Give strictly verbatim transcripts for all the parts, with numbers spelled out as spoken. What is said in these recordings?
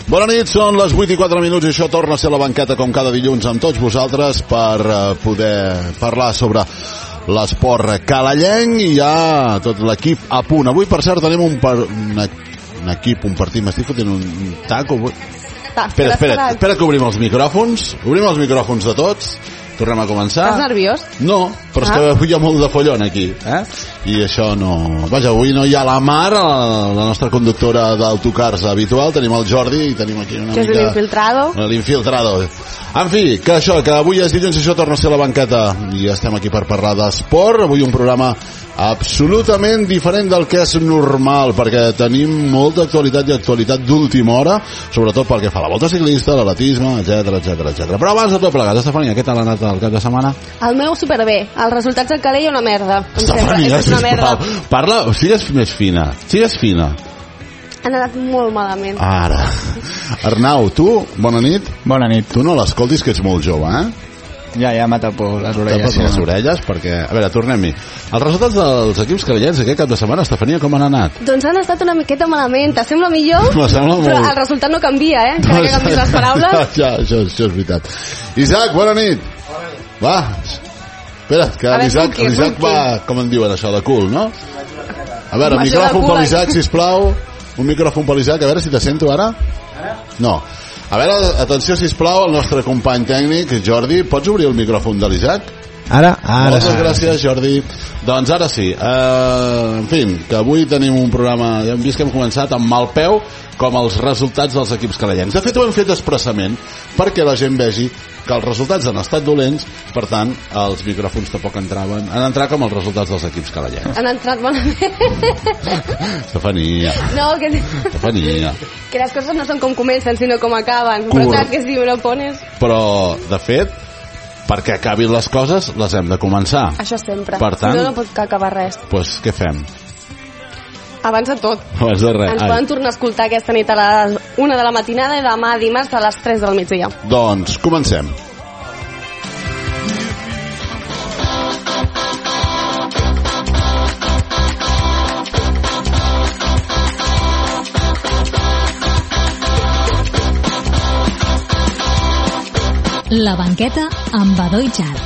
Bona nit, són les vuit i quatre minuts i això torna a ser la banqueta com cada dilluns amb tots vosaltres per uh, poder parlar sobre l'esport calallenc i ja tot l'equip a punt. Avui, per cert, tenim un, par... un, un equip, un partit, m'estic fotent un taco. Espera, espera, espera que obrim els micròfons. Obrim els micròfons de tots. Tornem a començar. Estàs nerviós? No, però és ah. que avui hi ha molt de follon aquí, eh? I això no... Vaja, avui no hi ha la Mar, la nostra conductora d'autocars habitual, tenim el Jordi i tenim aquí una que mica... Que és l'infiltrado. L'infiltrado. En fi, que això, que avui és dilluns i això torna a ser la banqueta i estem aquí per parlar d'esport. Avui un programa absolutament diferent del que és normal, perquè tenim molta actualitat i actualitat d'última hora, sobretot pel que fa a la volta ciclista, l'atletisme, etcètera, etcètera, etcètera. Però abans de tot plegat, Estefania, què tal ha anat el cap de setmana? El meu superbé. Els resultats del Calella una merda. Estefania, és una merda. Parla, o sigues més fina, sigues fina. Han anat molt malament. Ara. Arnau, tu, bona nit. Bona nit. Tu no l'escoltis, que ets molt jove, eh? Ja, ja m'ha tapat les orelles. Tapat les orelles, perquè... A veure, tornem-hi. Els resultats dels equips calellens aquest cap de setmana, Estefania, com han anat? Doncs han estat una miqueta malament. T'assembla millor? M'assembla molt... Però el resultat no canvia, eh? Cada que canvis les paraules. Ja, això, això és veritat. Isaac, bona nit. Bona nit. Va, espera, que l'Isaac l'Isaac va, com en diuen això, de cul, no? A veure, un micròfon per l'Isaac, sisplau. Un micròfon per l'Isaac, a veure si te sento ara. No. A veure, atenció, sisplau, al nostre company tècnic, Jordi. Pots obrir el micròfon de l'Isaac? Ara, ara. Moltes gràcies, Jordi. Doncs ara sí. Uh, en fi, que avui tenim un programa... Ja hem vist que hem començat amb mal peu, com els resultats dels equips calellencs. De fet, ho hem fet expressament perquè la gent vegi que els resultats han estat dolents, per tant, els micròfons tampoc entraven. Han entrat com els resultats dels equips calellencs. Han entrat bonament. Estefania. No, que... Estefania. Que les coses no són com comencen, sinó com acaben. Cur... Però saps que si me lo pones... Però, de fet, perquè acabin les coses, les hem de començar. Això sempre. Per tant, si no, no pot acabar res. Doncs pues, què fem? Abans de tot, Abans de res. ens Ai. poden tornar a escoltar aquesta nit a les una de la matinada i demà dimarts a les tres del migdia. Doncs comencem. La banqueta amb Badó i Xar.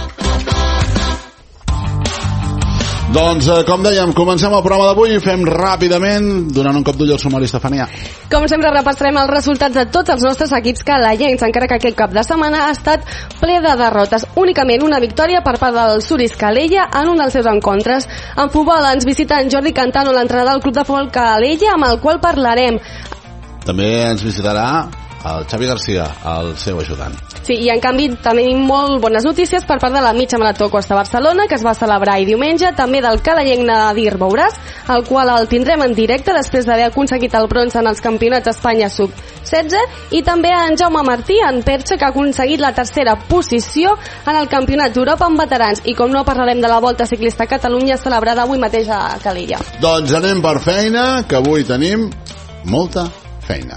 Doncs, eh, com dèiem, comencem el programa d'avui i fem ràpidament, donant un cop d'ull al sumari, Estefania. Com sempre, repassarem els resultats de tots els nostres equips calallencs, encara que aquest cap de setmana ha estat ple de derrotes. Únicament una victòria per part del Suris Calella en un dels seus encontres. En futbol ens visita en Jordi Cantano, l'entrenador del club de futbol Calella, amb el qual parlarem. També ens visitarà el Xavi Garcia, el seu ajudant. Sí, i en canvi també tenim molt bones notícies per part de la mitja marató Costa Barcelona, que es va celebrar ahir diumenge, també del calallenc Nadir Bouràs, el qual el tindrem en directe després d'haver aconseguit el bronze en els campionats d'Espanya sub setze, i també en Jaume Martí, en Perxa, que ha aconseguit la tercera posició en el campionat d'Europa amb veterans. I com no, parlarem de la Volta Ciclista a Catalunya celebrada avui mateix a Calella. Doncs anem per feina, que avui tenim molta feina.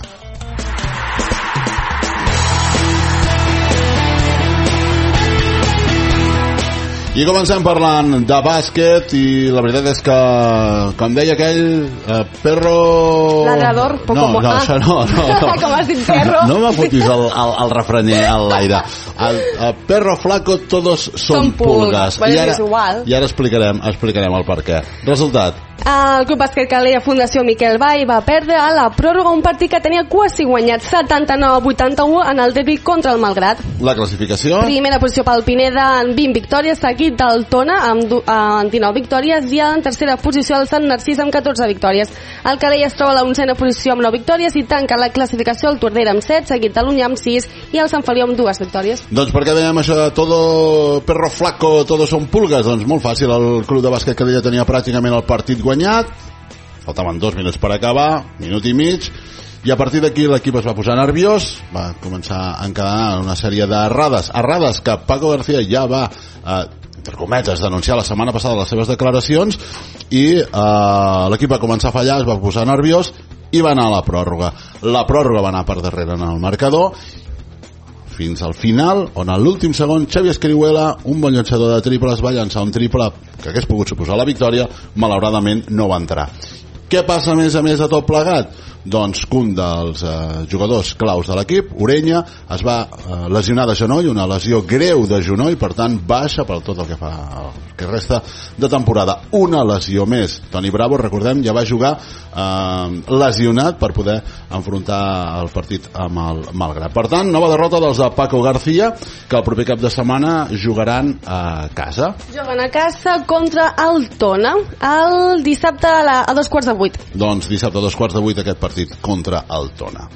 I comencem parlant de bàsquet i la veritat és que, com deia aquell, eh, perro... Ladrador, poco no, mo... no, ah. això no, no, no. Com has dit perro? No, no me fotis el, el, el refrenyer a l'aire. El, el perro flaco todos son, son pulgas. pulgas. I ara, és igual. I ara explicarem, explicarem el per què. Resultat. El Club Bàsquet Calella Fundació Miquel Vall va perdre a la pròrroga un partit que tenia quasi guanyat setanta-nou a vuitanta-u en el derbi contra el Malgrat. La classificació? Primera posició pel Pineda en vint victòries, seguit del Tona amb, amb dinou victòries, i en tercera posició el Sant Narcís amb catorze victòries. El Calella es troba a la onzena posició amb nou victòries i tanca la classificació el Tordera amb set, seguit de l'Unyà amb sis i el Sant Feliu amb dues victòries. Doncs per què dèiem això de todo perro flaco, todos son pulgas? Doncs molt fàcil, el Club de Bàsquet Calella tenia pràcticament el partit guanyat, faltaven dos minuts per acabar, minut i mig, i a partir d'aquí l'equip es va posar nerviós, va començar a encadenar una sèrie d'errades, errades que Paco García ja va, eh, entre cometes, denunciar la setmana passada les seves declaracions, i eh, l'equip va començar a fallar, es va posar nerviós i va anar a la pròrroga. La pròrroga va anar per darrere en el marcador, fins al final, on a l'últim segon Xavi Escrihuela, un bon llançador de triples, va llançar un triple que hagués pogut suposar la victòria, malauradament no va entrar. Què passa a més a més a tot plegat? Doncs que un dels eh, jugadors claus de l'equip, Orenya, es va eh, lesionar de genoll, una lesió greu de genoll, per tant baixa per tot el que fa el que resta de temporada. Una lesió més. Toni Bravo, recordem, ja va jugar eh, lesionat per poder enfrontar el partit amb el Malgrat. Per tant, nova derrota dels de Paco García, que el proper cap de setmana jugaran a casa. Juguen a casa contra el Tona el dissabte a, la, a dos quarts de vuit. Doncs dissabte a dos quarts de vuit aquest partit contra el Tona.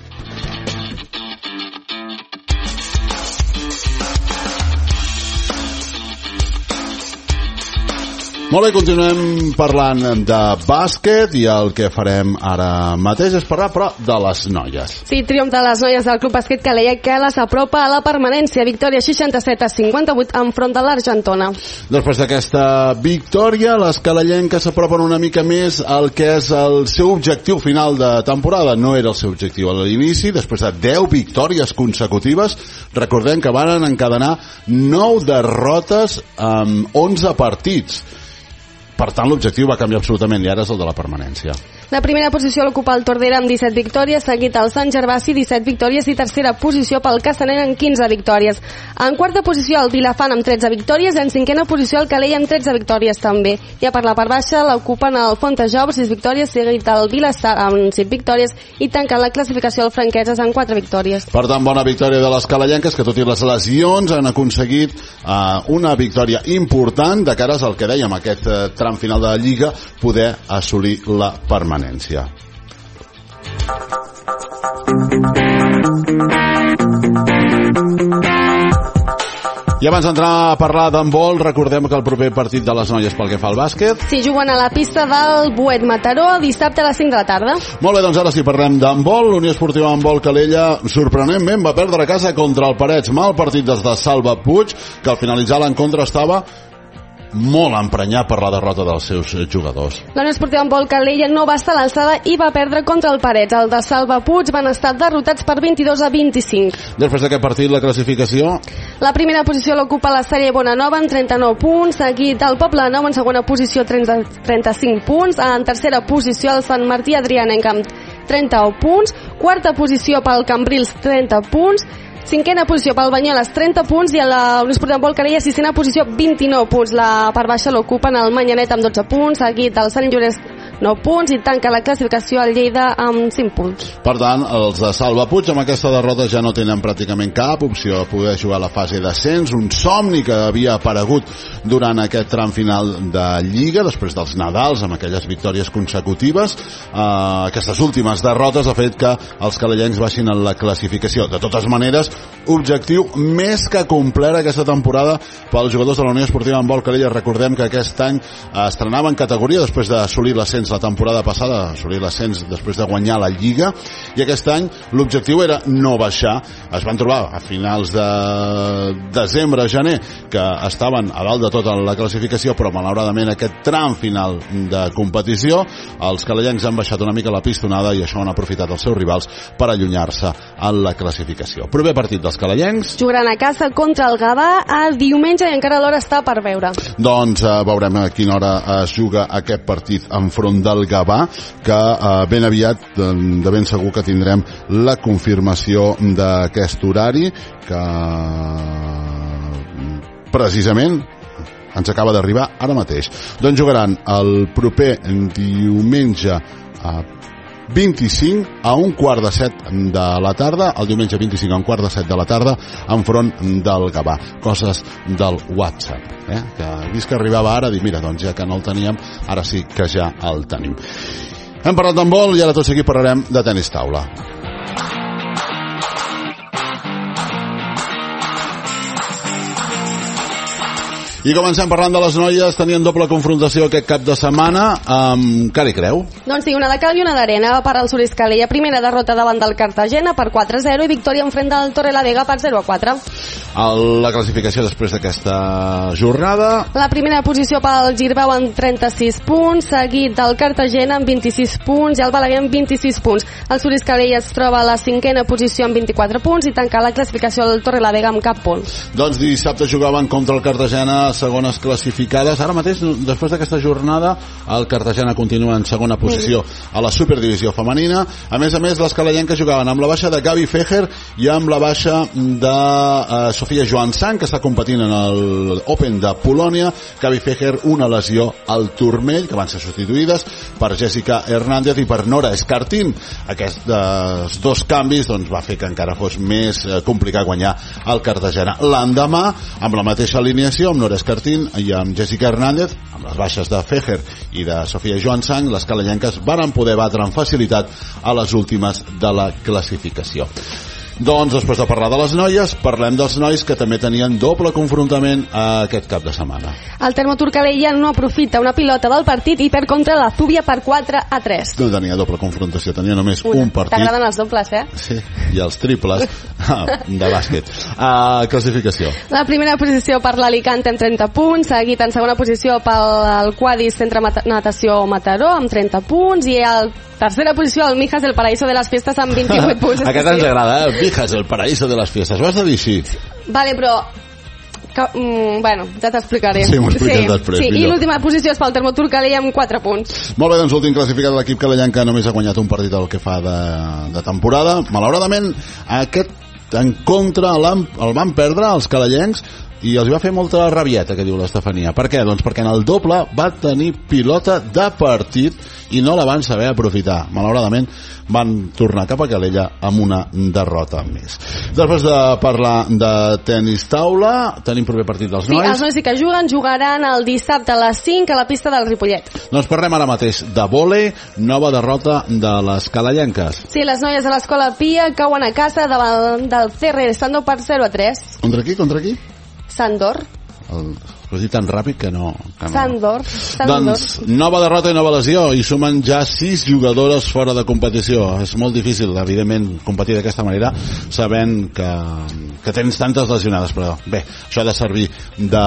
Molt bé, continuem parlant de bàsquet i el que farem ara mateix és parlar, però, de les noies. Sí, triomf de les noies del Club Bàsquet Calella, que les apropa a la permanència. Victòria seixanta-set a cinquanta-vuit enfront de l'Argentona. Després d'aquesta victòria, les calellenques s'apropen una mica més al que és el seu objectiu final de temporada. No era el seu objectiu a l'inici, després de deu victòries consecutives. Recordem que van encadenar nou derrotes amb onze partits. Per tant, l'objectiu va canviar absolutament i ara és el de la permanència. La primera posició l'ocupa el Tordera amb disset victòries, seguit el Sant Gervasi, disset victòries, i tercera posició pel Castellet amb quinze victòries. En quarta posició el Vilafant amb tretze victòries, i en cinquena posició el Calella amb tretze victòries també. Ja per la part baixa l'ocupen el Fontejau, sis victòries, seguit el Vilassar amb cinc victòries, i tanquen la classificació el Franqueses amb quatre victòries. Per tant, bona victòria de les calellenques, que tot i les lesions han aconseguit uh, una victòria important de cares al que dèiem, aquest uh, tram final de la Lliga, poder assolir la permanència. I abans d'entrar a parlar d'handbol, recordem que el proper partit de les noies pel que fa al bàsquet... Sí, juguen a la pista del Buet Mataró dissabte a les cinc de la tarda. Molt bé, doncs ara sí parlem d'handbol. L'Unió Esportiva Handbol Calella, sorprenentment, va perdre a casa contra el Parets. Mal partit des de Salva Puig, que al finalitzar l'encontre estava molt emprenyat per la derrota dels seus jugadors. La Unió Esportiva Handbol Calella no va estar a l'alçada i va perdre contra el Parets. El de Salva Puig van estar derrotats per vint-i-dos a vint-i-cinc. Després d'aquest partit, la classificació... La primera posició l'ocupa la sèrie Bonanova amb trenta-nou punts, seguit el Poble Nou en segona posició trenta-cinc punts, en tercera posició el Sant Martí Adrianenc amb trenta-u punts, quarta posició pel Cambrils trenta punts, cinquena posició pel Banyoles, trenta punts, i a la Unió Esportiva Handbol Calella, sisena posició, vint-i-nou punts. La part baixa l'ocupen el Manyanet amb dotze punts, seguit el Sant Llorenç nou punts, i tanca la classificació al Lleida amb cinc punts. Per tant, els de Salva Puig amb aquesta derrota ja no tenen pràcticament cap opció a poder jugar a la fase d'ascens, un somni que havia aparegut durant aquest tram final de Lliga, després dels Nadals, amb aquelles victòries consecutives. Eh, aquestes últimes derrotes ha fet que els calellencs baixin en la classificació. De totes maneres, objectiu més que complert aquesta temporada pels jugadors de la Unió Esportiva Handbol Calella. Recordem que aquest any estrenava en categoria després d'assolir l'ascens la temporada passada, assolir l'ascens després de guanyar la Lliga, i aquest any l'objectiu era no baixar. Es van trobar a finals de desembre, gener, que estaven a dalt de tot en la classificació, però malauradament aquest tram final de competició els calellencs han baixat una mica la pistonada i això han aprofitat els seus rivals per allunyar-se en la classificació. Proper partit dels calellencs. Jugaran a casa contra el Gavà el diumenge i encara l'hora està per veure. Doncs eh, veurem a quina hora es juga aquest partit enfront del Gavà, que eh, ben aviat de, de ben segur que tindrem la confirmació d'aquest horari, que precisament ens acaba d'arribar ara mateix. Doncs jugaran el proper diumenge a vint-i-cinc a un quart de set de la tarda, el diumenge vint-i-cinc a un quart de set de la tarda, enfront del Gavà. Coses del WhatsApp, eh? Que he vist que arribava ara, dic, mira, doncs ja que no el teníem, ara sí que ja el tenim. Hem parlat d'handbol i ara tot seguit parlarem de tenis taula. I comencem parlant de les noies. Tenien doble confrontació aquest cap de setmana amb cara i creu. Doncs sí, una de cal i una d'arena per al Suris Calella. Primera derrota davant del Cartagena per quatre a zero i victòria enfront del Torrelavega per zero a quatre. El, la classificació després d'aquesta jornada. La primera posició pel Girbau amb trenta-sis punts, seguit del Cartagena amb vint-i-sis punts i el Balaguer amb vint-i-sis punts. El Suris Calella es troba a la cinquena posició amb vint-i-quatre punts i tanca la classificació del Torrelavega amb cap punt. Doncs dissabte jugaven contra el Cartagena, segones classificades. Ara mateix, després d'aquesta jornada, el Cartagena continua en segona posició a la Superdivisió femenina. A més a més, les calellenques jugaven amb la baixa de Gavi Fejer i amb la baixa de eh, Sofia Joansson, que està competint en el Open de Polònia. Gavi Fejer, una lesió al turmell, que van ser substituïdes per Jessica Hernández i per Nora Escartín. Aquests eh, dos canvis doncs, va fer que encara fos més eh, complicat guanyar el Cartagena. L'endemà, amb la mateixa alineació, amb Nora Escartín i amb Jessica Hernández, amb les baixes de Fejer i de Sofia Joansson, les calellenques varen poder batre amb facilitat a les últimes de la classificació. Doncs després de parlar de les noies, parlem dels nois que també tenien doble confrontament aquest cap de setmana. El Termotur Calella no aprofita una pilota del partit i perd contra la Zúbia per quatre a tres. No tenia doble confrontació, tenia només una. Un partit. T'agraden els dobles, eh? Sí, i els triples de bàsquet. Uh, classificació. La primera posició per l'Alicante amb trenta punts, seguit en segona posició pel Quadis Centre Natació Mataró amb trenta punts i el tercera posició el Mijas del Paraíso de les Fiestes amb vint-i-vuit punts. Aquest ens agrada, eh? Mijas del Paraíso de les Fiestes. Ho has de dir així? Vale, però... Que, mm, bueno, ja t'explicaré. Sí, m'ho expliques sí, després. Sí, i l'última posició és pel Termotur Calella amb quatre punts. Molt bé, doncs l'últim classificat de l'equip calellenca només ha guanyat un partit el que fa de, de temporada. Malauradament, aquest en contra el, el van perdre els calellencs i els va fer molta rabieta, que diu l'Estefania. Per què? Doncs perquè en el doble va tenir pilota de partit i no la van saber aprofitar. Malauradament van tornar cap a Calella amb una derrota més. Després de parlar de tenis taula, tenim proper partit dels nois. Sí, els nois sí que juguen, jugaran el dissabte a les cinc a la pista del Ripollet. Doncs parlem ara mateix de vòlei, nova derrota de les calellenques. Sí, les noies de l'Escola Pia cauen a casa davant del C R Sandor per zero a tres. Contra qui? Contra qui? Sandor. El, ho he dit tan ràpid que no... Que no. Sandor. Sandor. Doncs nova derrota i nova lesió i sumen ja sis jugadores fora de competició. És molt difícil, evidentment, competir d'aquesta manera sabent que, que tens tantes lesionades, però bé, això ha de servir de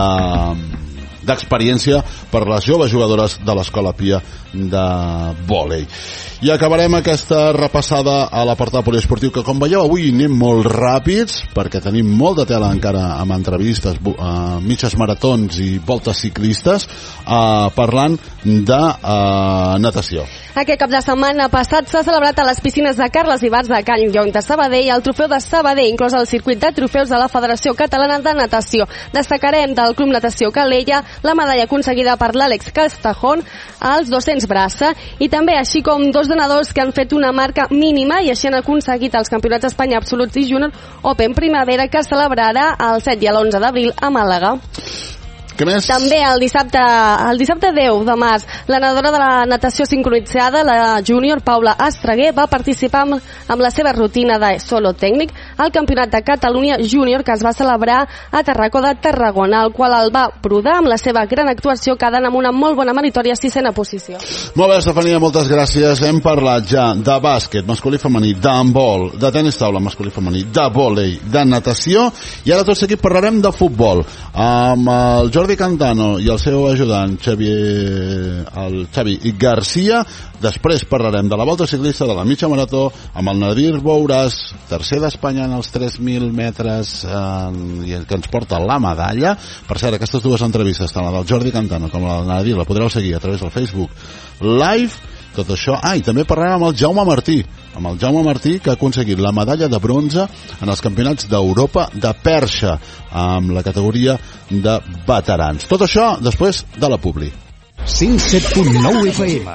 d'experiència per les joves jugadores de l'Escola Pia de vòlei. I acabarem aquesta repassada a l'apartat poliesportiu, que com veieu avui anem molt ràpids perquè tenim molt de tela encara amb entrevistes, uh, mitges maratons i voltes ciclistes, uh, parlant de uh, natació. Aquest cap de setmana passat s'ha celebrat a les piscines de Carles Ibars de Can Llong de Sabadell el trofeu de Sabadell, inclòs el circuit de trofeus de la Federació Catalana de Natació. Destacarem del Club Natació Calella la medalla aconseguida per l'Àlex Castajón als dos-cents braça i també així com dos donadors que han fet una marca mínima i així han aconseguit els Campionats d'Espanya Absoluts i Júnior Open Primavera, que es celebrarà el set i l'onze d'abril a Màlaga. Què més? També el dissabte, el dissabte deu de març, la nedadora de la natació sincronitzada, la júnior Paula Estreguer, va participar amb, amb la seva rutina de solo tècnic al Campionat de Catalunya Júnior, que es va celebrar a Tarracó de Tarragona, el qual el va brodar amb la seva gran actuació, quedant amb una molt bona meritòria sisena posició. Molt bé, Estefania, moltes gràcies. Hem parlat ja de bàsquet masculí i femení, d'handbol, de tenis taula masculí i femení, de vòlei, de natació, i ara tot seguit parlarem de futbol amb el Jordi Cantano i el seu ajudant Xavi, el Xavi Garcia. Després parlarem de la volta ciclista, de la mitja marató, amb el Nadir Bouràs, tercer d'Espanya en els tres mil metres, eh, que ens porta la medalla. Per cert, aquestes dues entrevistes, tant la del Jordi Cantano com la del Nadir, la podreu seguir a través del Facebook Live. Tot això. Ah, i també parlarem amb el Jaume Martí, amb el Jaume Martí, que ha aconseguit la medalla de bronze en els campionats d'Europa de perxa, amb la categoria de veterans. Tot això després de la publi. cent set punt nou F M.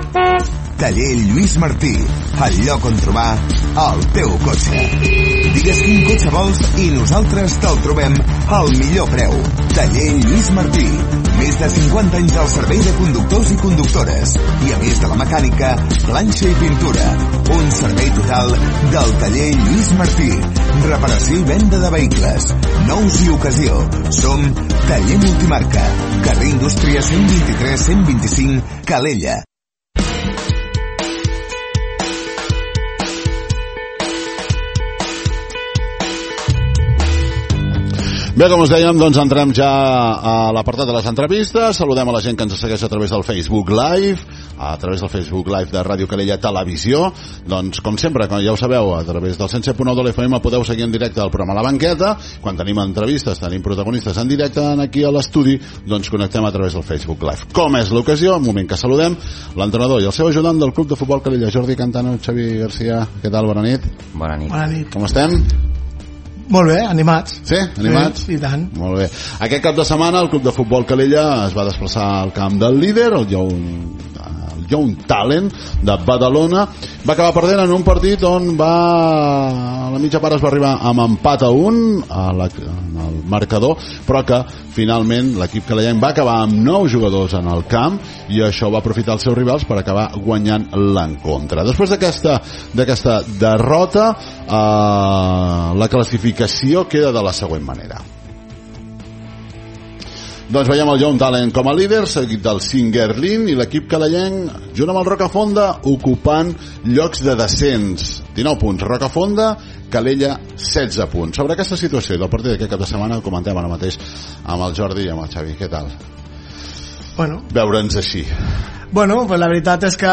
Taller Lluís Martí, el lloc on trobar el teu cotxe. Digues quin cotxe vols i nosaltres te'l trobem al millor preu. Taller Lluís Martí, més de cinquanta anys al servei de conductors i conductores. I a més de la mecànica, planxa i pintura. Un servei total del Taller Lluís Martí. Reparació i venda de vehicles, nous i ocasió. Som Taller Multimarca, carrer Indústria cent vint-i-tres cent vint-i-cinc, Calella. Bé, com us dèiem, doncs entrem ja a l'apartat de les entrevistes. Saludem a la gent que ens segueix a través del Facebook Live, a través del Facebook Live de Ràdio Calella Televisió. Doncs, com sempre, com ja ho sabeu, a través del cent set punt nou de l'F M podeu seguir en directe el programa La Banqueta. Quan tenim entrevistes, tenim protagonistes en directe aquí a l'estudi, doncs connectem a través del Facebook Live. Com és l'ocasió, un moment que saludem l'entrenador i el seu ajudant del Club de Futbol Calella, Jordi Cantano, Xavi Garcia. Què tal? Bona nit. Bona nit. Bona nit. Com estem? Molt bé, animats. Sí, animats? Sí, i tant. Molt bé. Aquest cap de setmana el Club de Futbol Calella es va desplaçar al camp del líder, el Young, el Young Talent de Badalona. Va acabar perdent en un partit on va... a la mitja part es va arribar amb empat a un a la, en el marcador, però que finalment l'equip calellenc va acabar amb nou jugadors en el camp i això va aprofitar els seus rivals per acabar guanyant l'encontre. Després d'aquesta d'aquesta derrota, eh, la classificació queda de la següent manera. Doncs veiem el Young Talent com a líder, seguit del Singerlin i l'equip calellenc, junt amb el Rocafonda, ocupant llocs de descens. dinou punts, Rocafonda, Calella, setze punts. Sobre aquesta situació del partit d'aquest cap de setmana ho comentem ara mateix amb el Jordi i amb el Xavi. Què tal? Bueno. Veure'ns així. Bueno, pues la veritat és que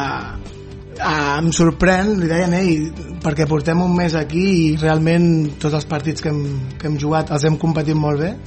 eh, em sorprèn, li deien ell, perquè portem un mes aquí i realment tots els partits que hem, que hem jugat els hem competit molt bé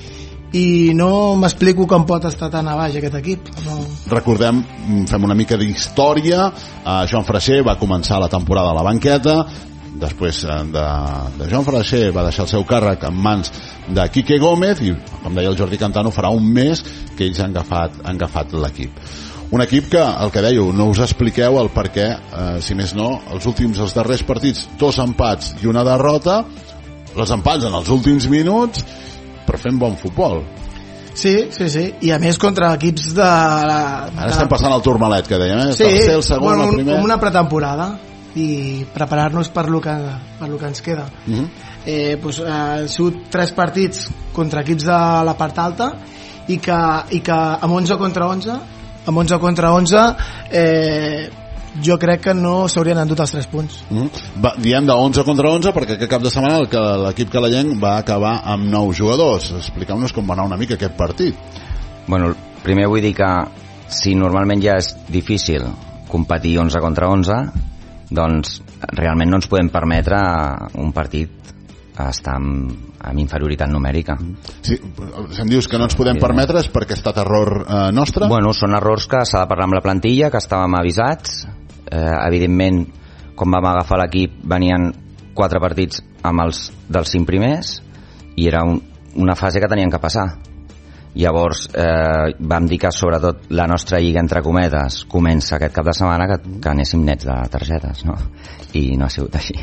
i no m'explico com pot estar tan a baix aquest equip. No. Recordem, fem una mica d'història. uh, Joan Freixer va començar la temporada a la banqueta, després de, de Joan Freixer va deixar el seu càrrec en mans de Quique Gómez i, com deia el Jordi Cantano, farà un mes que ells han agafat, han agafat l'equip. Un equip que, el que dèieu, no us expliqueu el per què, eh, si més no, els últims, els darrers partits, dos empats i una derrota, els empats en els últims minuts, però fent bon futbol. Sí, sí, sí, i a més contra equips de... La, de Ara estem passant el turmalet que dèiem, eh? Sí, Tercer, el segon, bueno, el primer... com una pretemporada i preparar-nos per lo que, per lo que ens queda. Uh -huh. eh, pues, eh, han sigut tres partits contra equips de la part alta i que, i que amb onze contra onze amb onze contra onze eh, jo crec que no s'haurien endut els tres punts. Mm. Va, diem de onze contra onze perquè aquest cap de setmana el que l'equip calellenc va acabar amb nou jugadors. Expliqueu-nos com va anar una mica aquest partit. Bueno, primer vull dir que si normalment ja és difícil competir onze contra onze, doncs realment no ens podem permetre un partit estar amb, amb inferioritat numèrica. Sí, si em dius que no ens podem permetre és perquè ha estat error eh, nostre? Bueno, són errors que s'ha de parlar amb la plantilla, que estàvem avisats. Eh, evidentment, quan vam agafar l'equip venien quatre partits amb els dels cinc primers i era un, una fase que tenien que passar. Llavors eh, vam dir que sobretot la nostra lliga, entre cometes, comença aquest cap de setmana que, que anéssim nets de targetes, no? I no ha sigut així.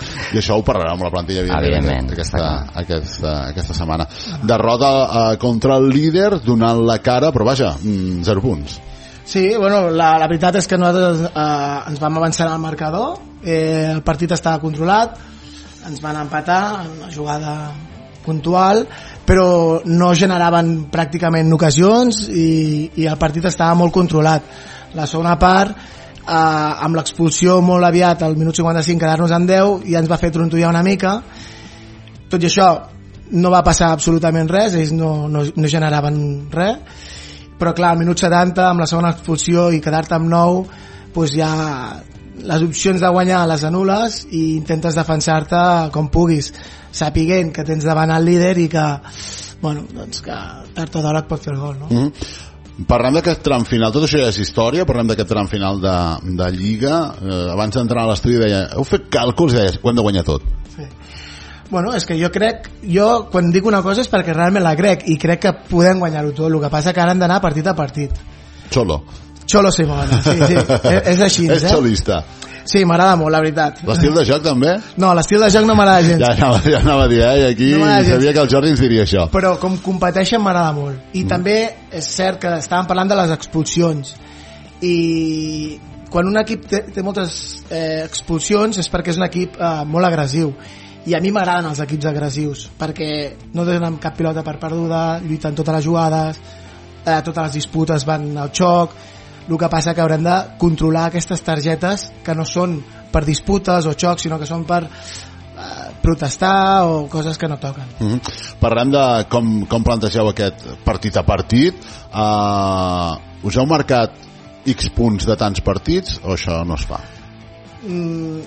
I això ho parlarà amb la plantilla, evidentment, evidentment aquesta, aquesta, aquesta setmana. Derrota eh, contra el líder, donant la cara, però vaja, mm, zero punts. Sí, bueno, la, la veritat és que nosaltres eh, ens vam avançar al marcador, eh, el partit estava controlat, ens van empatar en una jugada puntual, però no generaven pràcticament ocasions i, i el partit estava molt controlat. La segona part, eh, amb l'expulsió molt aviat al minut cinquanta-cinc, quedar-nos en deu, ja ens va fer trontollar una mica. Tot i això no va passar absolutament res, ells no, no, no generaven res, però clar, al minut setanta amb la segona expulsió i quedar-te amb nou, doncs ja les opcions de guanyar les anules i intentes defensar-te com puguis, sapiguent que tens davant el líder i que, bueno, doncs que tard o d'hora et pot fer el gol, no? Mm-hmm. Parlem d'aquest tram final, tot això ja és història, parlem d'aquest tram final de, de Lliga. Eh, abans d'entrar a l'estudi deia, heu fet càlculs i deies, ho hem de guanyar tot. Sí. Bueno, és que jo crec, jo quan dic una cosa és perquè realment la crec i crec que podem guanyar-ho tot, el que passa que ara hem d'anar partit a partit. Xolo. Xolo Simona, sí, sí, és, és així. És eh? xolista. Sí, m'agrada molt, la veritat. L'estil de joc també? No, l'estil de joc no m'agrada gens. Ja anava, ja anava a dir, eh? I aquí no sabia que el Jordi ens diria això. Però com competeixen m'agrada molt. I mm. també és cert que estàvem parlant de les expulsions. I quan un equip té, té moltes eh, expulsions és perquè és un equip eh, molt agressiu. I a mi m'agraden els equips agressius, perquè no donen cap pilota per perduda, lluiten totes les jugades, eh, totes les disputes van al xoc. El que passa que haurem de controlar aquestes targetes que no són per disputes o xocs, sinó que són per eh, protestar o coses que no toquen. Mm-hmm. Parlem de com, com plantegeu aquest partit a partit. Uh, us heu marcat X punts de tants partits o això no es fa? Mm,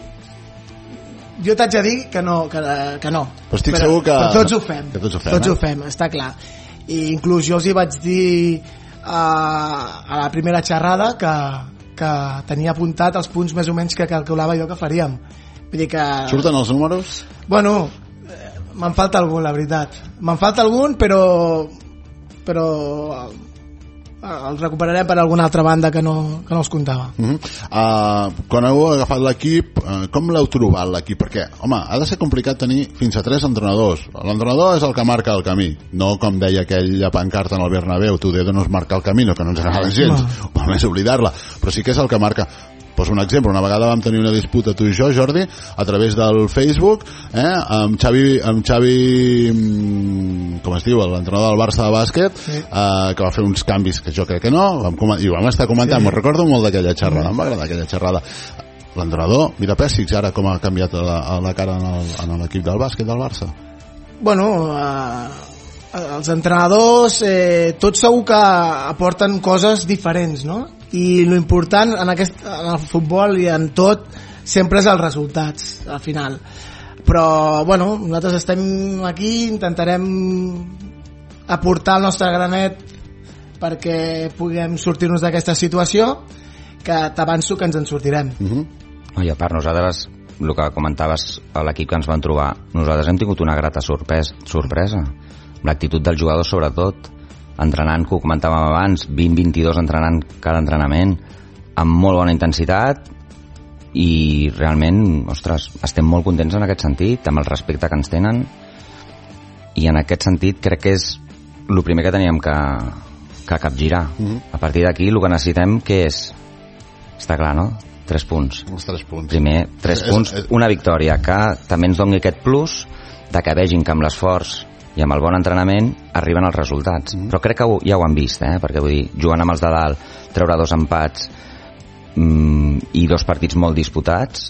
jo t'haig de dir que no, que, que no. Però estic però, segur que... però tots ho fem, que tots ho fem, tots eh? ho fem, està clar. I inclús jo els hi vaig dir uh, a la primera xerrada que, que tenia apuntat els punts més o menys que calculava jo que faríem. Vull dir que... Surten els números? Bueno, me'n falta algun, la veritat. Me'n falta algun, però però el recuperarem per alguna altra banda que no, que no els comptava. Uh-huh. uh, quan heu agafat l'equip, uh, com l'heu trobat l'equip? Perquè, home, ha de ser complicat tenir fins a tres entrenadors. L'entrenador és el que marca el camí, no com deia aquella pancarta en el Bernabéu, tu dedo no es marca el camí, que no ens agrada gens, no. O més oblidar-la, però sí que és el que marca. Poso un exemple, una vegada vam tenir una disputa tu i jo, Jordi, a través del Facebook, eh, amb Xavi, amb Xavi, com es diu, l'entrenador del Barça de bàsquet, sí. eh, que va fer uns canvis que jo crec que no, vam i ho vam estar comentant, sí. Me'n recordo molt d'aquella xerrada, em va agradar aquella xerrada. L'entrenador, mira Pèssics, ara com ha canviat la, la cara en l'equip del bàsquet del Barça. Bueno, eh, els entrenadors, eh, tots segur que aporten coses diferents, no? I l'important en, aquest, en el futbol i en tot sempre és els resultats al final, però bueno, nosaltres estem aquí, intentarem aportar el nostre granet perquè puguem sortir-nos d'aquesta situació, que t'avanço que ens en sortirem. uh-huh. I a part, nosaltres, el que comentaves a l'equip que ens van trobar, nosaltres hem tingut una grata sorpresa, sorpresa l'actitud dels jugadors sobretot, entrenant, que ho comentàvem abans, vint a vint-i-dos entrenant cada entrenament, amb molt bona intensitat, i realment, ostres, estem molt contents en aquest sentit, amb el respecte que ens tenen, i en aquest sentit crec que és el primer que teníem que, que capgirar. Uh-huh. A partir d'aquí el que necessitem que és, està clar, no? Tres punts. Els tres punts. Primer, tres és, punts, és... una victòria, que també ens doni aquest plus de que vegin que amb l'esforç i amb el bon entrenament arriben els resultats. Mm. Però crec que ho, ja ho han vist, eh? Perquè vull dir, jugant amb els de dalt, treure dos empats mm, i dos partits molt disputats,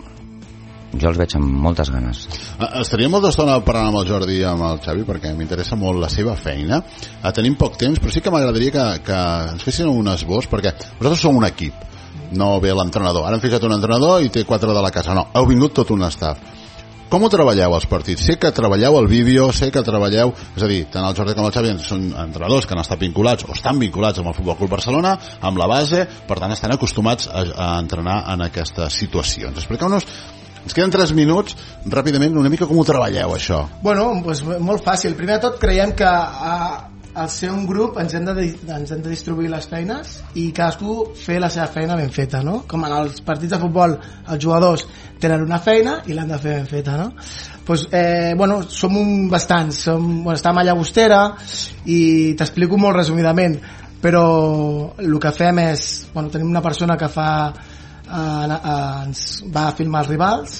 jo els veig amb moltes ganes. Estaria molta estona parlant amb el Jordi i amb el Xavi perquè m'interessa molt la seva feina. Tenim poc temps, però sí que m'agradaria que, que ens fessin un esbós, perquè vosaltres sou un equip, no ve l'entrenador. Ara hem fixat un entrenador i té quatre de la casa. No, heu vingut tot un staff. Com ho treballeu els partits? Sé que treballeu el vídeo, sé que treballeu, és a dir, tant el Jordi com el Xavi són entrenadors que han estat vinculats o estan vinculats amb el Futbol Club Barcelona, amb la base, per tant estan acostumats a, a entrenar en aquesta situació. Ens expliqueu-nos, ens queden tres minuts, ràpidament, una mica com ho treballeu, això. Bueno, doncs molt fàcil. Primer de tot, creiem que a, al ser un grup ens hem, de, ens hem de distribuir les feines i cadascú fer la seva feina ben feta, no? Com en els partits de futbol els jugadors tenen una feina i l'han de fer ben feta, no? Pues, eh, bueno, som un bastants, som, bueno, estem a Llagostera i t'explico molt resumidament, però el que fem és, bueno, tenim una persona que fa eh, eh, ens va a filmar els rivals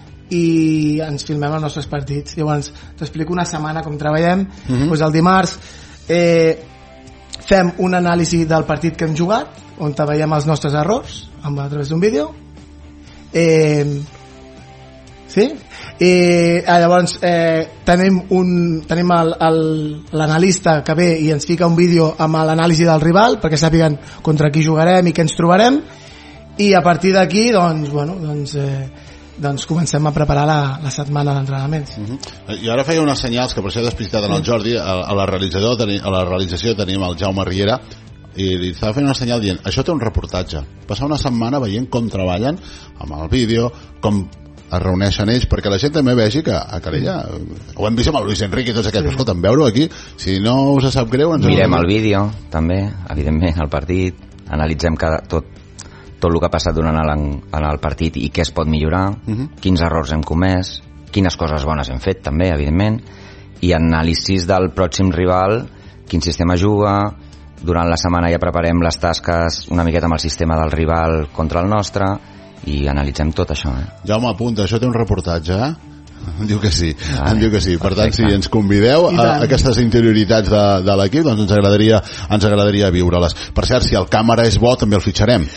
i ens filmem els nostres partits. Llavors t'explico una setmana com treballem. Uh-huh. Pues el dimarts eh, fem un anàlisi del partit que hem jugat, on veiem els nostres errors amb, a través d'un vídeo. Eh, sí? I eh, llavors eh, tenim, un, tenim l'analista que ve i ens fica un vídeo amb l'anàlisi del rival perquè sàpiguen contra qui jugarem i què ens trobarem, i a partir d'aquí doncs, bueno, doncs, eh, doncs comencem a preparar la, la setmana d'entrenaments. Uh-huh. I ara feia unes senyals que per això he despistat en el Jordi, a, a, la realitzador, a la realització tenim el Jaume Riera i li estava fent una senyal dient això té un reportatge, passar una setmana veient com treballen amb el vídeo, com es reuneixen ells, perquè la gent també vegi que a Calella, ho hem vist amb el Luis Enrique i tots aquests, però escolta'm, veure-ho aquí, si no us sap greu ens mirem el vídeo també, evidentment, el partit, analitzem cada, tot, tot el que ha passat durant el, en el partit i què es pot millorar, uh-huh. quins errors hem comès, quines coses bones hem fet també, evidentment, i anàlisis del pròxim rival, quin sistema juga. Durant la setmana ja preparem les tasques una miqueta amb el sistema del rival contra el nostre i analitzem tot això. Eh? Jaume, apunta, això té un reportatge, eh? Em diu que sí, Ah, em diu que sí. Per tant, si ens convideu I a, tant. a aquestes interioritats de, de l'equip, doncs ens agradaria, ens agradaria viure-les. Per cert, si el càmera és bo, també el fitxarem.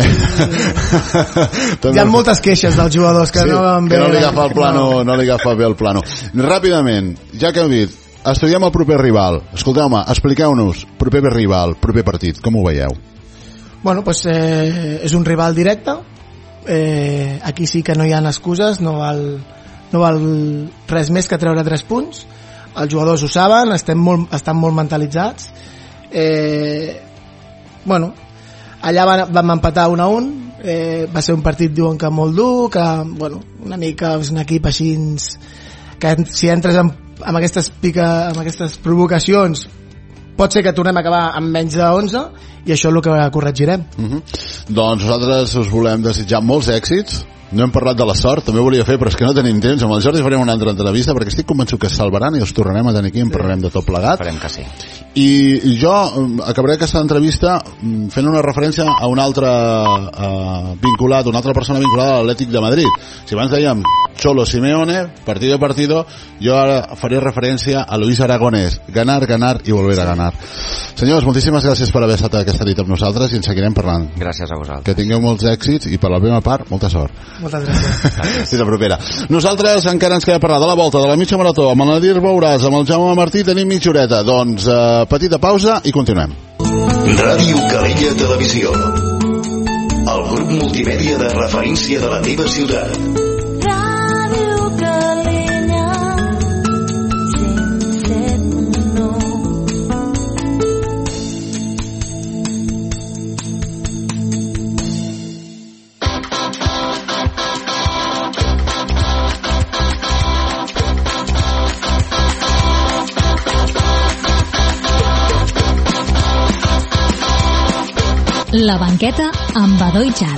Hi ha moltes queixes dels jugadors que sí, no van que bé. no li agafa el plano, no. no li agafa bé el plano. Ràpidament, ja que heu dit, estudiem el proper rival. Escolteu-me, expliqueu-nos, proper rival, proper partit, com ho veieu? Bueno, pues eh, és un rival directe. Eh, aquí sí que no hi ha excuses, no val, no val res més que treure tres punts. Els jugadors ho saben, estem molt, estan molt mentalitzats. Eh, bueno, allà van, vam empatar un a un. Eh, va ser un partit, diuen que molt dur, que bueno, una mica és un equip així que si entres amb, amb aquestes pica, amb aquestes provocacions pot ser que tornem a acabar amb menys de onze i això és el que corregirem. Uh-huh. Doncs nosaltres us volem desitjar molts èxits. No hem parlat de la sort, també ho volia fer, però és que no tenim temps. Amb el Jordi farem una altra entrevista perquè estic convençut que es salvaran i els tornarem a tenir aquí i en parlarem de tot plegat. Esperem que sí. I jo acabaré aquesta entrevista fent una referència a un altre uh, vinculat, una altra persona vinculada a l'Atlètic de Madrid. Si abans dèiem Cholo Simeone, partido a partido, jo ara faré referència a Luis Aragonés. Ganar, ganar i volver a ganar. Senyors, moltíssimes gràcies per haver estat aquesta nit amb nosaltres i ens seguirem parlant. Gràcies a vosaltres. Que tingueu molts èxits i per la meva part, molta sort. Moltes gràcies. Fins la propera. Nosaltres encara ens queda parlar de la volta, de la mitja marató, amb el Nadir Beuràs, amb el Jaume Martí, tenim mitja horeta. Doncs eh, petita pausa i continuem. Ràdio Calella Televisió. El grup multimèdia de referència de la teva ciutat. Ràdio Calella cent set punt nou. La banqueta amb Badó i Xat.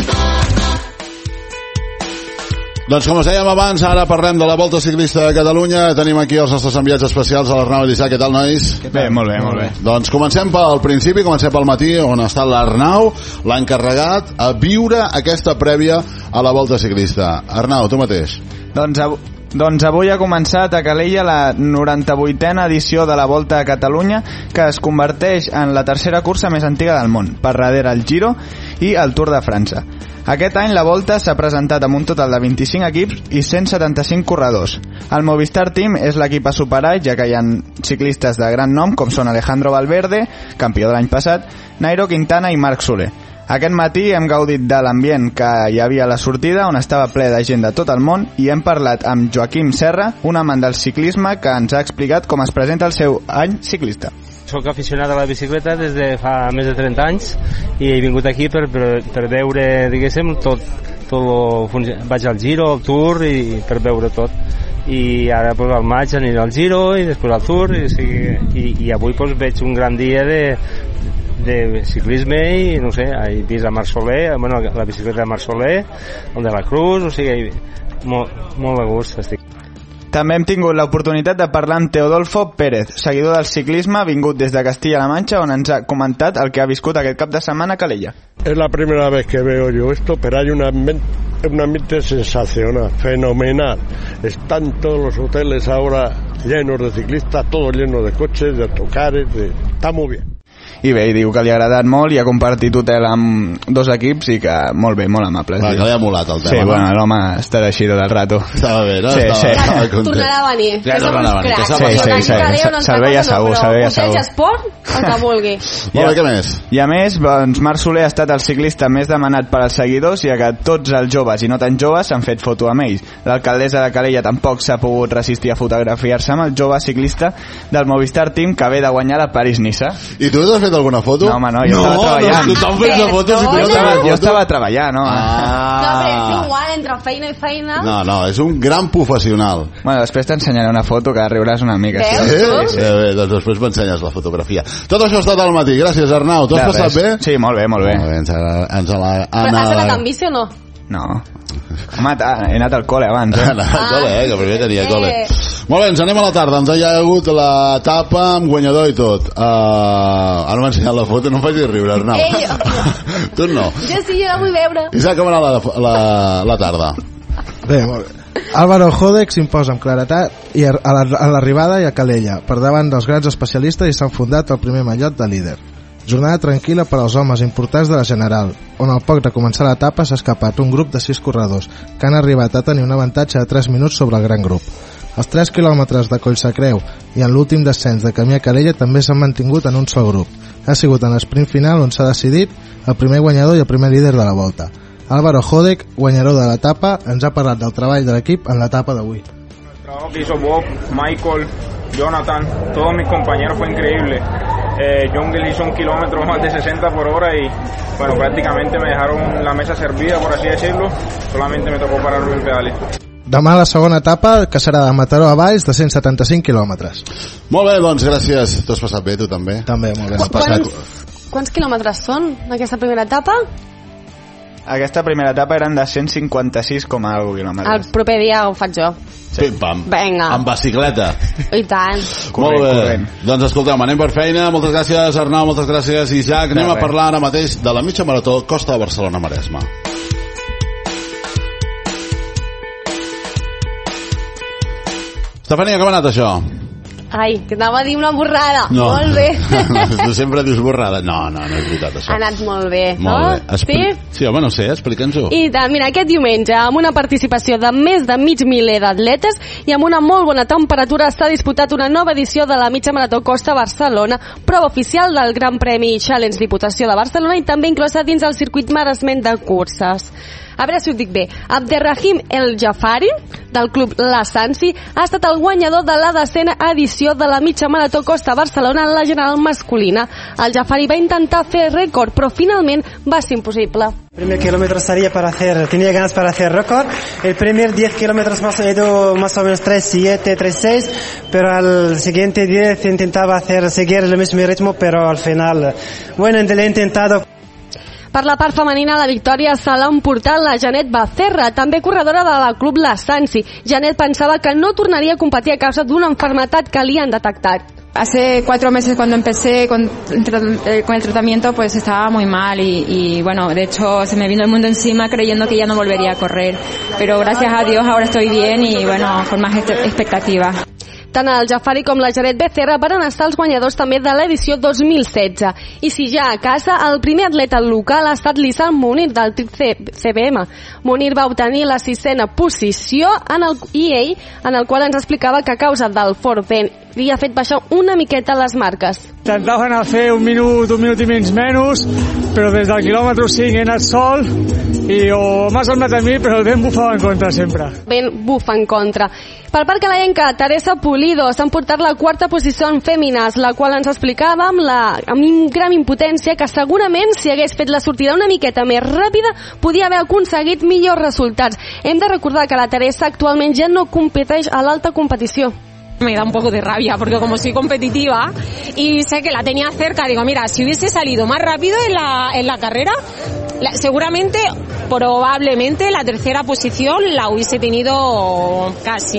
Doncs com us dèiem abans, ara parlem de la Volta Ciclista de Catalunya. Tenim aquí els nostres enviats especials a l'Arnau Elisà. Què tal, nois? Bé, molt bé, molt bé. Doncs comencem pel principi, comencem pel matí, on està l'Arnau, l'ha encarregat a viure aquesta prèvia a la Volta Ciclista. Arnau, tu mateix. Doncs, av doncs avui ha començat a Calella la noranta-vuitena edició de la Volta a Catalunya, que es converteix en la tercera cursa més antiga del món, per darrere el Giro i el Tour de França. Aquest any la Volta s'ha presentat amb un total de vint-i-cinc equips i cent setanta-cinc corredors. El Movistar Team és l'equip a superar, ja que hi ha ciclistes de gran nom com són Alejandro Valverde, campió de l'any passat, Nairo Quintana i Marc Soler. Aquest matí hem gaudit de l'ambient que hi havia a la sortida, on estava ple de gent de tot el món, i hem parlat amb Joaquim Serra, un amant del ciclisme, que ens ha explicat com es presenta el seu any ciclista. Soc aficionat a la bicicleta des de fa més de trenta anys i he vingut aquí per, per, per veure, diguéssim, tot, tot lo, vaig al Giro, al Tour i per veure tot. I ara pues, al maig aniré al Giro i després al Tour i, i, i avui pues, veig un gran dia de, de ciclisme i no sé, he vist a Marc Soler, bueno, la bicicleta de Marc Soler, el de la Cruz, o sigui, molt, molt de gust estic. També hem tingut l'oportunitat de parlar amb Teodolfo Pérez, seguidor del ciclisme vingut des de Castilla-La Mancha, on ens ha comentat el que ha viscut aquest cap de setmana a Calella. Es la primera vez que veo yo esto, pero hay un ambiente, un ambiente sensacional, fenomenal. Están todos los hoteles ahora llenos de ciclistas, todos llenos de coches, de autocares, de... está muy bien. I bé, diu que li ha agradat molt i ha compartit hotel amb dos equips i que molt bé, molt amable. Va, que li ha molat el tema. Sí, no? bueno, l'home està així tot el rato. Estava bé, no? Sí, estava, sí. estava Ja, tornarà a venir. Ja tornarà a venir. Que s'ha Sí, sí, sí. Se'l veia segur, se'l veia segur. Hotels esport, el que vulgui. Molt bé, què més? I a més, doncs, Marc Soler ha estat el ciclista més demanat per als seguidors, ja que tots els joves i no tan joves s'han fet foto amb ells. L'alcaldessa de Calella tampoc s'ha pogut resistir a fotografiar-se amb el jove ciclista del Movistar Team que ve de guanyar la París-Niça. I tu t'has fet alguna foto? No, home, no, jo no, estava treballant. No, tothom fent de fotos i tu jo, no estava, fent jo estava treballant, no? Ah. No, però és igual, entre feina i feina. No, no, és un gran professional. Bueno, després t'ensenyaré una foto que riuràs una mica. Veus? Sí, Eh? sí, sí. Eh, bé, doncs després m'ensenyes la fotografia. Tot això ha estat al matí. Gràcies, Arnau. T'ho has De passat res. bé? Sí, molt bé, molt bé. Molt bé, ens, agra- ens la, Però has anat amb bici o no? No. Home, he anat al col·le abans, eh? Anava al col·le, eh? Que primer tenia Eh. col·le. Molt bé, ens anem a la tarda. Ens hi ha hagut l'etapa amb guanyador i tot. Uh, ara m'ha ensenyat la foto, no em facis riure, Arnau. Ei, Tu no. Jo sí, jo la vull veure. Isaac, com ha anat la, la, la tarda? Bé, molt bé. Álvaro Jódec s'imposa amb claretat i a l'arribada i a Calella, per davant dels grans especialistes, i s'han fundat el primer mallot de líder. Jornada tranquil·la per als homes importants de la General, on al poc de començar l'etapa s'ha escapat un grup de sis corredors, que han arribat a tenir un avantatge de tres minuts sobre el gran grup. Els tres quilòmetres de Collsacreu i en l'últim descens de camí a Calella també s'han mantingut en un sol grup. Ha sigut en l'esprint final on s'ha decidit el primer guanyador i el primer líder de la volta. Álvaro Jódec, guanyador de l'etapa, ens ha parlat del treball de l'equip en l'etapa d'avui. El trabajo que hizo Bob, Michael, Jonathan, todos mis compañeros fue increíble. Eh, Jungle hizo un kilómetro más de sesenta por hora y bueno, prácticamente me dejaron la mesa servida, por así decirlo. Solamente me tocó pararme en pedales. Demà la segona etapa, que serà de Mataró a Valls, de cent setanta-cinc quilòmetres. Molt bé, doncs gràcies. T'ho has passat bé, tu també? També, molt bé. Quants, quants quilòmetres són aquesta primera etapa? Aquesta primera etapa eren de cent cinquanta-sis coma alguna quilòmetres. El proper dia ho faig jo. Sí. Pim-pam. Vinga. Amb bicicleta. I tant. Molt bé. Corrent. Doncs escolteu, anem per feina. Moltes gràcies, Arnau, moltes gràcies, Isaac. Anem a parlar ara mateix de la mitja marató Costa de Barcelona-Maresme. Estefania, com ha anat això? Ai, que anava a dir una borrada. No. Molt bé. Tu sempre dius borrada. No, no, no és veritat això. Ha anat molt bé. Molt no? bé. Expli... Sí? Sí, home, no sé, explica'ns-ho. I tant, mira, aquest diumenge, amb una participació de més de mig miler d'atletes i amb una molt bona temperatura, s'ha disputat una nova edició de la mitja marató Costa Barcelona, prova oficial del Gran Premi Challenge Diputació de Barcelona i també inclosa dins el circuit maresment de curses. A veure si ho dic bé. Abderrahim El Jafari, del club La Sansi, ha estat el guanyador de la decena edició de la mitja marató Costa Barcelona en la general masculina. El Jafari va intentar fer rècord, però finalment va ser impossible. El primer kilómetro salía para hacer, tenía ganas para hacer récord. El primer diez kilómetros más he ido más o menos tres siete, tres seis, pero al siguiente diez intentaba hacer, seguir el mismo ritmo, pero al final, bueno, le he intentado. Per la part femenina, la victòria se l'ha emportat la Janet Becerra, també corredora de la club La Sansi. Janet pensava que no tornaria a competir a causa d'una enfermedad que li han detectat. Hace cuatro meses cuando empecé con, con el tratamiento pues estaba muy mal y, y bueno, de hecho se me vino el mundo encima creyendo que ya no volvería a correr, pero gracias a Dios ahora estoy bien y bueno, con más expectativas. Tant el Jafari com la Janet Becerra van estar els guanyadors també de l'edició dos mil setze. I si ja a casa, el primer atleta local ha estat l'Issam Munir del C B M. Munir va obtenir la sisena posició en el, i ell, en el qual ens explicava que a causa del fort vent li ha fet baixar una miqueta les marques. Intentaven fer un minut, un minut i menys menys, però des del quilòmetre cinc he anat sol i o m'ha semblat a mi, però el vent bufava en contra sempre. Vent bufa en contra. Per part canadenca, Teresa Pulido s'ha emportat la quarta posició en fèmines, la qual ens explicava amb, la, amb gran impotència que segurament si hagués fet la sortida una miqueta més ràpida podia haver aconseguit millors resultats. Hem de recordar que la Teresa actualment ja no competeix a l'alta competició. Me da un poco de rabia porque como soy competitiva y sé que la tenía cerca, digo, mira, si hubiese salido más rápido en la, en la carrera, la, seguramente, probablemente la tercera posición la hubiese tenido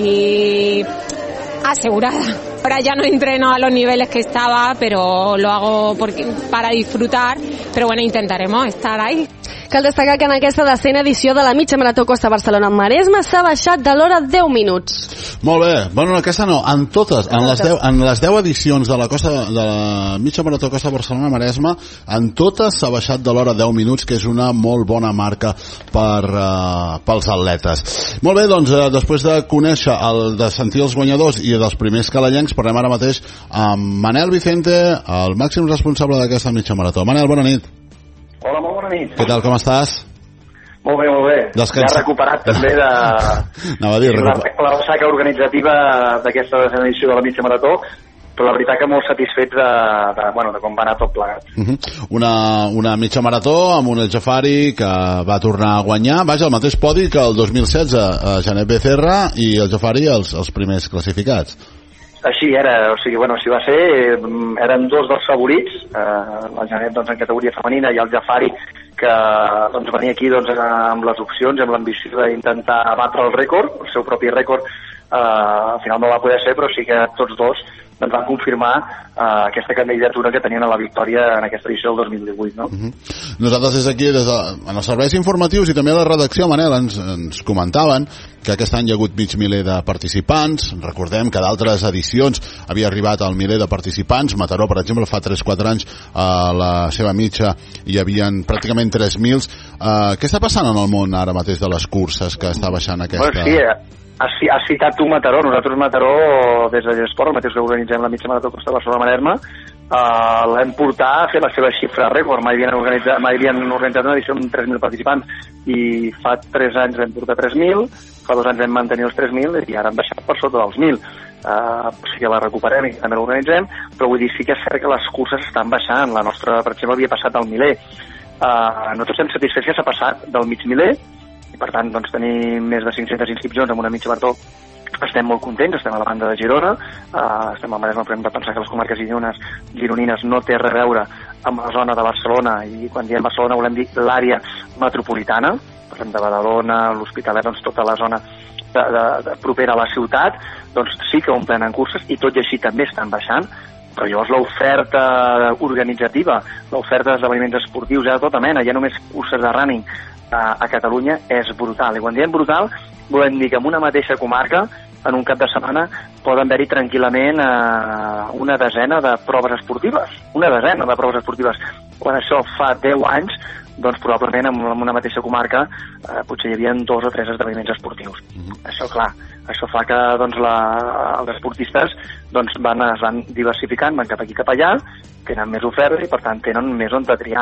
casi asegurada. Ahora ya no entreno a los niveles que estaba, pero lo hago porque, para disfrutar, pero bueno, intentaremos estar ahí. Cal destacar que en aquesta decena edició de la mitja marató Costa Barcelona-Maresme s'ha baixat de l'hora deu minuts. Molt bé. Bueno, aquesta no, en totes, en les deu, en les deu edicions de la, costa, de la mitja marató Costa Barcelona-Maresme, en totes s'ha baixat de l'hora deu minuts, que és una molt bona marca per, uh, pels atletes. Molt bé, doncs, uh, després de conèixer, el, de sentir els guanyadors i dels primers calallencs, parlem ara mateix amb Manel Vicente, el màxim responsable d'aquesta mitja marató. Manel, bona nit. Hola, molt bona nit. Què tal, com estàs? Molt bé, molt bé. Descansa. Ja recuperat també de Anava a dir, la, la ressaca organitzativa d'aquesta edició de la mitja marató, però la veritat que molt satisfets de, de, bueno, de com va anar tot plegat. Uh -huh. una, una mitja marató amb un El Jafari que va tornar a guanyar, vaja, el mateix podi que el dos mil setze, a Janet Becerra i El Jafari els, els primers classificats. Així era, o sigui, bueno, així va ser, eren dos dels favorits, eh, la Janet doncs, en categoria femenina i el Jafari que doncs, venia aquí doncs, amb les opcions, amb l'ambició d'intentar batre el rècord, el seu propi rècord, eh, al final no va poder ser, però sí que tots dos doncs van confirmar uh, aquesta candidatura que tenien a la victòria en aquesta edició del dos mil divuit, no? Uh-huh. Nosaltres des d'aquí, des de, en els serveis informatius i també a la redacció, Manel, ens, ens comentaven que aquest any hi ha hagut mig miler de participants. Recordem que d'altres edicions havia arribat al miler de participants. Mataró, per exemple, fa tres quatre anys a la seva mitja hi havien pràcticament tres mil. Uh, què està passant en el món ara mateix de les curses que està baixant aquesta... Bueno, sí, has, has citat tu Mataró. Nosaltres Mataró, des de Gesport, el mateix que organitzem la mitja marató Costa Barcelona-Manerma, uh, l'hem portat a fer la seva xifra rècord. Mai havien organitzat, mai havien organitzat una edició amb tres mil participants i fa tres anys vam portar tres mil, fa dos anys vam mantenir els tres mil i ara hem baixat per sota dels mil. Uh, o sigui que la recuperem i també l'organitzem, però vull dir, sí que és cert que les curses estan baixant. La nostra, per exemple, havia passat al miler. Uh, nosaltres estem satisfets que s'ha passat del mig miler i per tant doncs, tenim més de cinc-centes inscripcions en una mitja marató. Estem molt contents, estem a la banda de Girona, uh, estem al Maresme, però hem de pensar que les comarques gironines, gironines no té res a veure amb la zona de Barcelona, i quan diem Barcelona volem dir l'àrea metropolitana, parlem de Badalona, l'Hospitalet, doncs tota la zona de, de, de propera a la ciutat, doncs sí que omplen en curses i tot i així també estan baixant, però llavors l'oferta organitzativa, l'oferta d'esdeveniments esportius, ja de tota mena, ja només curses de running a, a Catalunya és brutal. I quan diem brutal, volem dir que en una mateixa comarca, en un cap de setmana, poden haver-hi tranquil·lament eh, una desena de proves esportives. Una desena de proves esportives. Quan això fa deu anys, doncs probablement en una mateixa comarca eh, potser hi havia dos o tres esdeveniments esportius. Mm-hmm. Això, clar, això fa que doncs, la, els esportistes doncs, van, es van diversificant, van cap aquí cap allà, tenen més oferta i per tant tenen més on triar.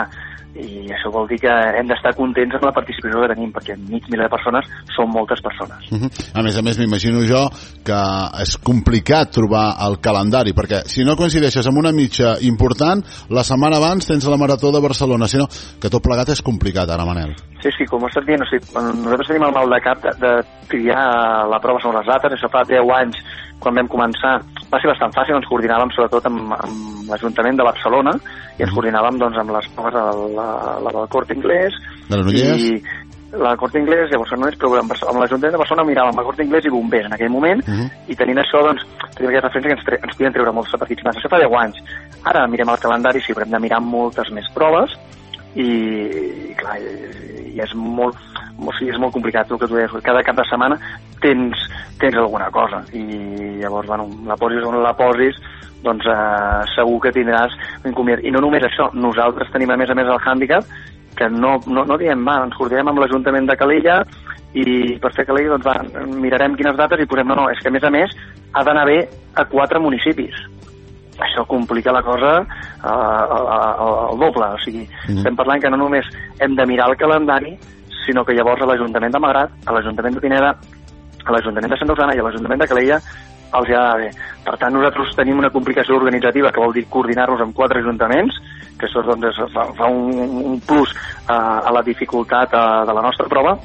I això vol dir que hem d'estar contents amb la participació que tenim, perquè mig miler de persones són moltes persones. Uh-huh. A més a més, m'imagino jo que és complicat trobar el calendari, perquè si no coincideixes amb una mitja important, la setmana abans tens la Marató de Barcelona, sinó que tot plegat és complicat ara, Manel. Sí, sí, com ho estat dient, o sigui, nosaltres tenim el mal de cap de, de triar la prova sobre les dates. Això fa deu anys, quan vam començar, va ser bastant fàcil, ens coordinàvem sobretot amb, amb l'Ajuntament de Barcelona i ens coordinàvem doncs, amb les proves de la, la del Corte Inglés de i la Corte Inglés, llavors no és, però amb, amb l'Ajuntament de Barcelona miràvem el Corte Inglés i bombers en aquell moment, uh-huh. i tenint això doncs, tenim aquesta referència que ens, tre ens podien treure molts petits més. Això fa deu anys. Ara mirem el calendari, sí, haurem de mirar moltes més proves i, i clar, i, i és molt o sigui, és molt complicat el que tu deies, cada cap de setmana tens, tens alguna cosa i llavors, bueno, la posis on la posis doncs eh, segur que tindràs un inconvenient. I no només això, nosaltres tenim a més a més el hàndicap que no, no, no diem, va, ens coordinem amb l'Ajuntament de Calella i per fer Calella doncs va, mirarem quines dates i posem, no, no, és que a més a més ha d'anar bé a quatre municipis. Això complica la cosa eh, al doble, o sigui, mm. estem parlant que no només hem de mirar el calendari, sinó que llavors a l'Ajuntament de Malgrat, a l'Ajuntament de Pineda, a l'Ajuntament de Santa Usana i a l'Ajuntament de Calella els ha de bé. Per tant, nosaltres tenim una complicació organitzativa que vol dir coordinar-nos amb quatre ajuntaments, que això doncs, fa, fa un, un plus eh, a la dificultat eh, de la nostra prova,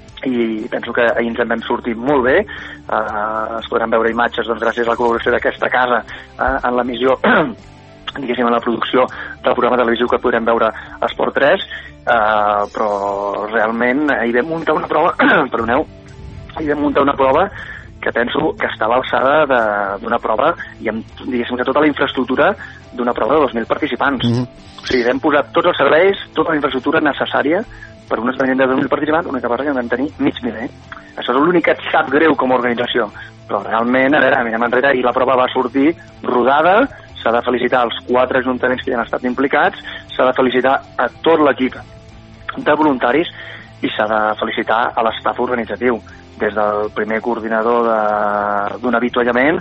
i penso que ahir ens en vam sortir molt bé. Eh, es podran veure imatges doncs, gràcies a la col·laboració d'aquesta casa eh, en l'emissió diguéssim, en la producció del programa televisiu que podrem veure a Esport tres, eh, però realment ahir vam muntar una prova perdoneu, ahir vam muntar una prova que penso que està a l'alçada d'una prova i amb, diguéssim, que tota la infraestructura d'una prova de dos mil participants. Mm-hmm. O sigui, vam posar tots els serveis, tota la infraestructura necessària per un esdeveniment de dos mil participants, l'única cosa que vam tenir mig miler. Això és l'únic que et sap greu com a organització, però realment, a veure, mirem enrere i la prova va sortir rodada. S'ha de felicitar els quatre ajuntaments que hi han estat implicats, s'ha de felicitar a tot l'equip de voluntaris i s'ha de felicitar a l'estaf organitzatiu, des del primer coordinador d'un avituallament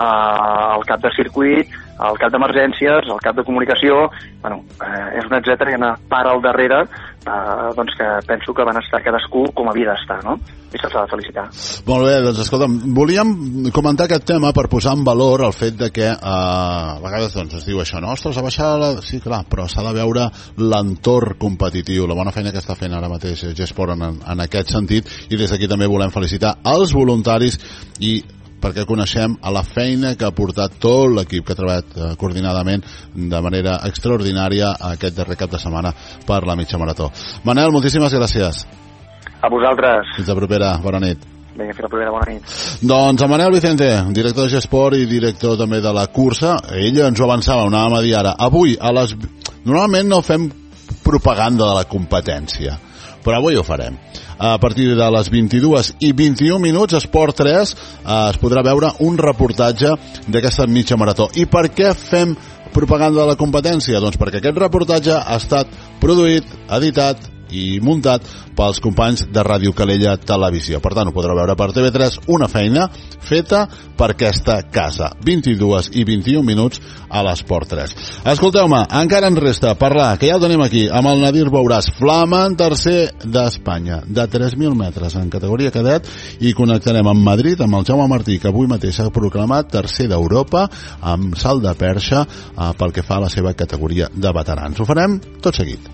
al cap de circuit, al cap d'emergències, al cap de comunicació, bueno, eh, és una etcètera i una part al darrere eh, doncs que penso que van estar cadascú com havia d'estar, no? I se'ls ha de felicitar. Molt bé, doncs escolta'm, volíem comentar aquest tema per posar en valor el fet de que eh, a vegades doncs, es diu això, no? Ostres, a baixar la... Sí, clar, però s'ha de veure l'entorn competitiu, la bona feina que està fent ara mateix G-Sport en, en aquest sentit, i des d'aquí també volem felicitar els voluntaris i perquè coneixem a la feina que ha portat tot l'equip que ha treballat eh, coordinadament de manera extraordinària aquest darrer cap de setmana per la mitja marató. Manel, moltíssimes gràcies. A vosaltres. Fins la propera. Bona nit. Vinga, fins la propera, bona nit. Doncs en Manel Vicente, director de Gesport i director també de la cursa, ell ens ho avançava, ho anàvem a dir ara. Avui, a les... normalment no fem propaganda de la competència, però avui ho farem. A partir de les vint-i-dues i vint-i-un minuts, Esport tres, eh, es podrà veure un reportatge d'aquesta mitja marató. I per què fem propaganda de la competència? Doncs perquè aquest reportatge ha estat produït, editat i muntat pels companys de Ràdio Calella Televisió. Per tant, ho podrà veure per T V tres, una feina feta per aquesta casa. vint-i-dues i vint-i-un minuts a l'Esport tres. Escolteu-me, encara ens resta parlar, que ja el tenim aquí, amb el Nadir Bouràs, flamant tercer d'Espanya, de tres mil metres en categoria cadet, i connectarem amb Madrid, amb el Jaume Martí, que avui mateix s'ha proclamat tercer d'Europa, amb salt de perxa eh, pel que fa a la seva categoria de veterans. Ho farem tot seguit.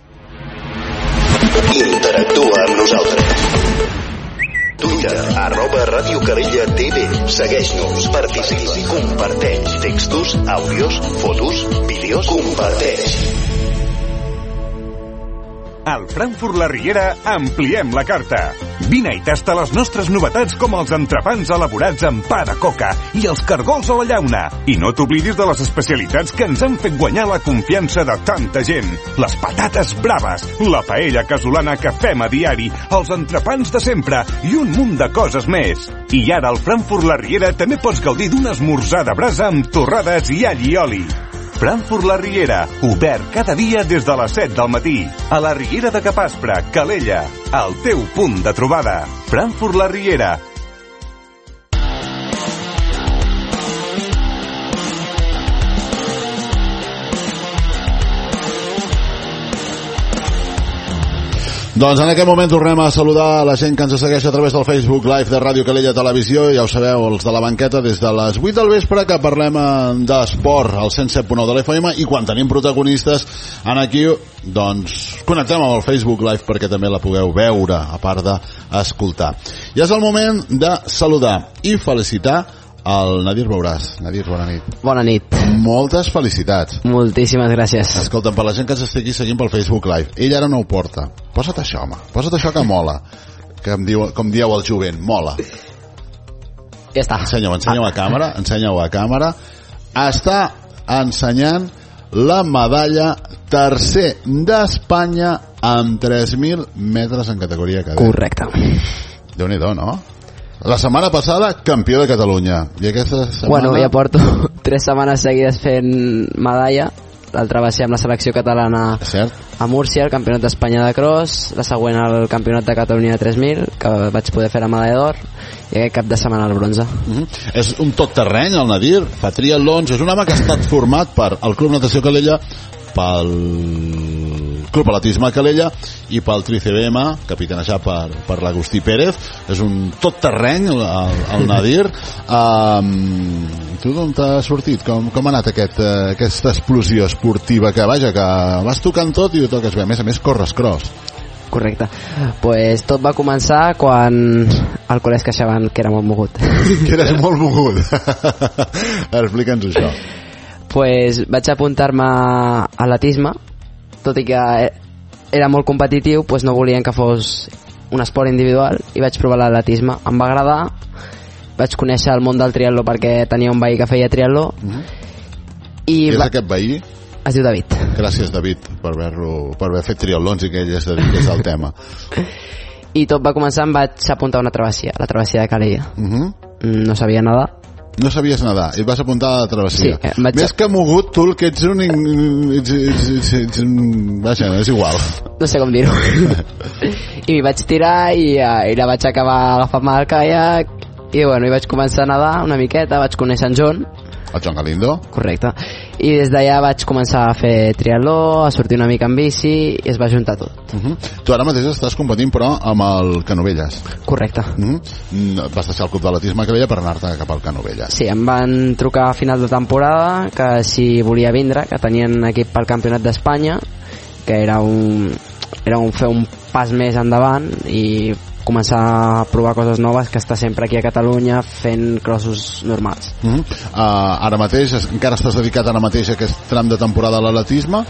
Interactua amb nosaltres. Twitter, arroba Ràdio Calella T V. Segueix-nos, participa, comparteix textos, àudios, fotos, vídeos, comparteix. Al Frankfurt La Riera ampliem la carta. Vine i tasta les nostres novetats com els entrepans elaborats amb pa de coca i els cargols a la llauna. I no t'oblidis de les especialitats que ens han fet guanyar la confiança de tanta gent. Les patates braves, la paella casolana que fem a diari, els entrepans de sempre i un munt de coses més. I ara al Frankfurt La Riera també pots gaudir d'un esmorzar de brasa amb torrades i all i oli. Frankfurt La Riera, obert cada dia des de les set del matí. A la Riera de Capaspre, Calella, el teu punt de trobada. Frankfurt La Riera. Doncs en aquest moment tornem a saludar la gent que ens segueix a través del Facebook Live de Ràdio Calella Televisió. Ja ho sabeu, els de la banqueta, des de les vuit del vespre, que parlem d'esport al cent set punt nou de l'F M, i quan tenim protagonistes en aquí, doncs connectem amb el Facebook Live perquè també la pugueu veure, a part d'escoltar. Ja és el moment de saludar i felicitar el Nadir Bouràs. Nadir, bona nit. Bona nit. Moltes felicitats. Moltíssimes gràcies. Escolta'm, per la gent que ens estigui seguint pel Facebook Live, ell ara no ho porta. Posa't això, home. Posa't això que mola. Que em diu, com dieu el jovent, mola. Ja està. Ensenya-ho, ensenya-ho a càmera, ensenya-ho a càmera. Està ensenyant la medalla tercer d'Espanya amb tres mil metres en categoria cadet. Correcte. Déu-n'hi-do, no? La setmana passada, campió de Catalunya. I aquesta setmana... Bueno, ja porto tres setmanes seguides fent medalla. L'altra va ser amb la selecció catalana a Múrcia, el campionat d'Espanya de cross. La següent al campionat de Catalunya de tres mil, que vaig poder fer la medalla d'or. I aquest cap de setmana el bronze. Mm-hmm. És un tot terreny, el Nadir. Fa triatlons. És un home que ha estat format per el Club Natació Calella, pel Club Atletisme Calella i pel Tri C B M, capitanejat per, per l'Agustí Pérez. És un tot terreny, el, el Nadir. Um, tu d'on t'ha sortit? Com, com ha anat aquest, uh, aquesta explosió esportiva? Que vaja, que vas tocant tot i ho toques bé. A més a més, corres cross. Correcte. Pues tot va començar quan al col·le es queixaven que era molt mogut. Que eres molt mogut. Explica'ns això. Pues vaig apuntar-me a atletisme, tot i que era molt competitiu, pues no volien que fos un esport individual, i vaig provar l'atletisme. Em va agradar, vaig conèixer el món del triatló perquè tenia un veí que feia triatló. Mm-hmm. I és va... aquest veí? Es diu David. Gràcies, David, per haver-lo, per haver fet triatlons i que ell es dediqués al tema. I tot va començar, em vaig apuntar a una travessia, la travessia de Calella. Mm-hmm. No sabia nedar. No sabies nedar, i et vas apuntar a la travessia. Sí, vaig... Més que mogut, tu el que ets un... Ets, ets, ets, ets un... Vaja, és igual. No sé com dir-ho. I m'hi vaig tirar i, i la vaig acabar agafant-me al caiac, i bueno, i vaig començar a nedar una miqueta, vaig conèixer en John. El John Galindo. Correcte. I des d'allà vaig començar a fer triatló, a sortir una mica en bici, i es va juntar tot. Uh-huh. Tu ara mateix estàs competint, però, amb el Canovelles. Correcte. Uh-huh. Vas deixar el club d'atletisme que veia per anar-te cap al Canovelles. Sí, em van trucar a final de temporada que si volia vindre, que tenien equip pel campionat d'Espanya, que era un, era un fer un pas més endavant i començar a provar coses noves, que està sempre aquí a Catalunya fent crossos normals. Uh-huh. uh, Ara mateix, encara estàs dedicat ara mateix a aquest tram de temporada a l'atletisme?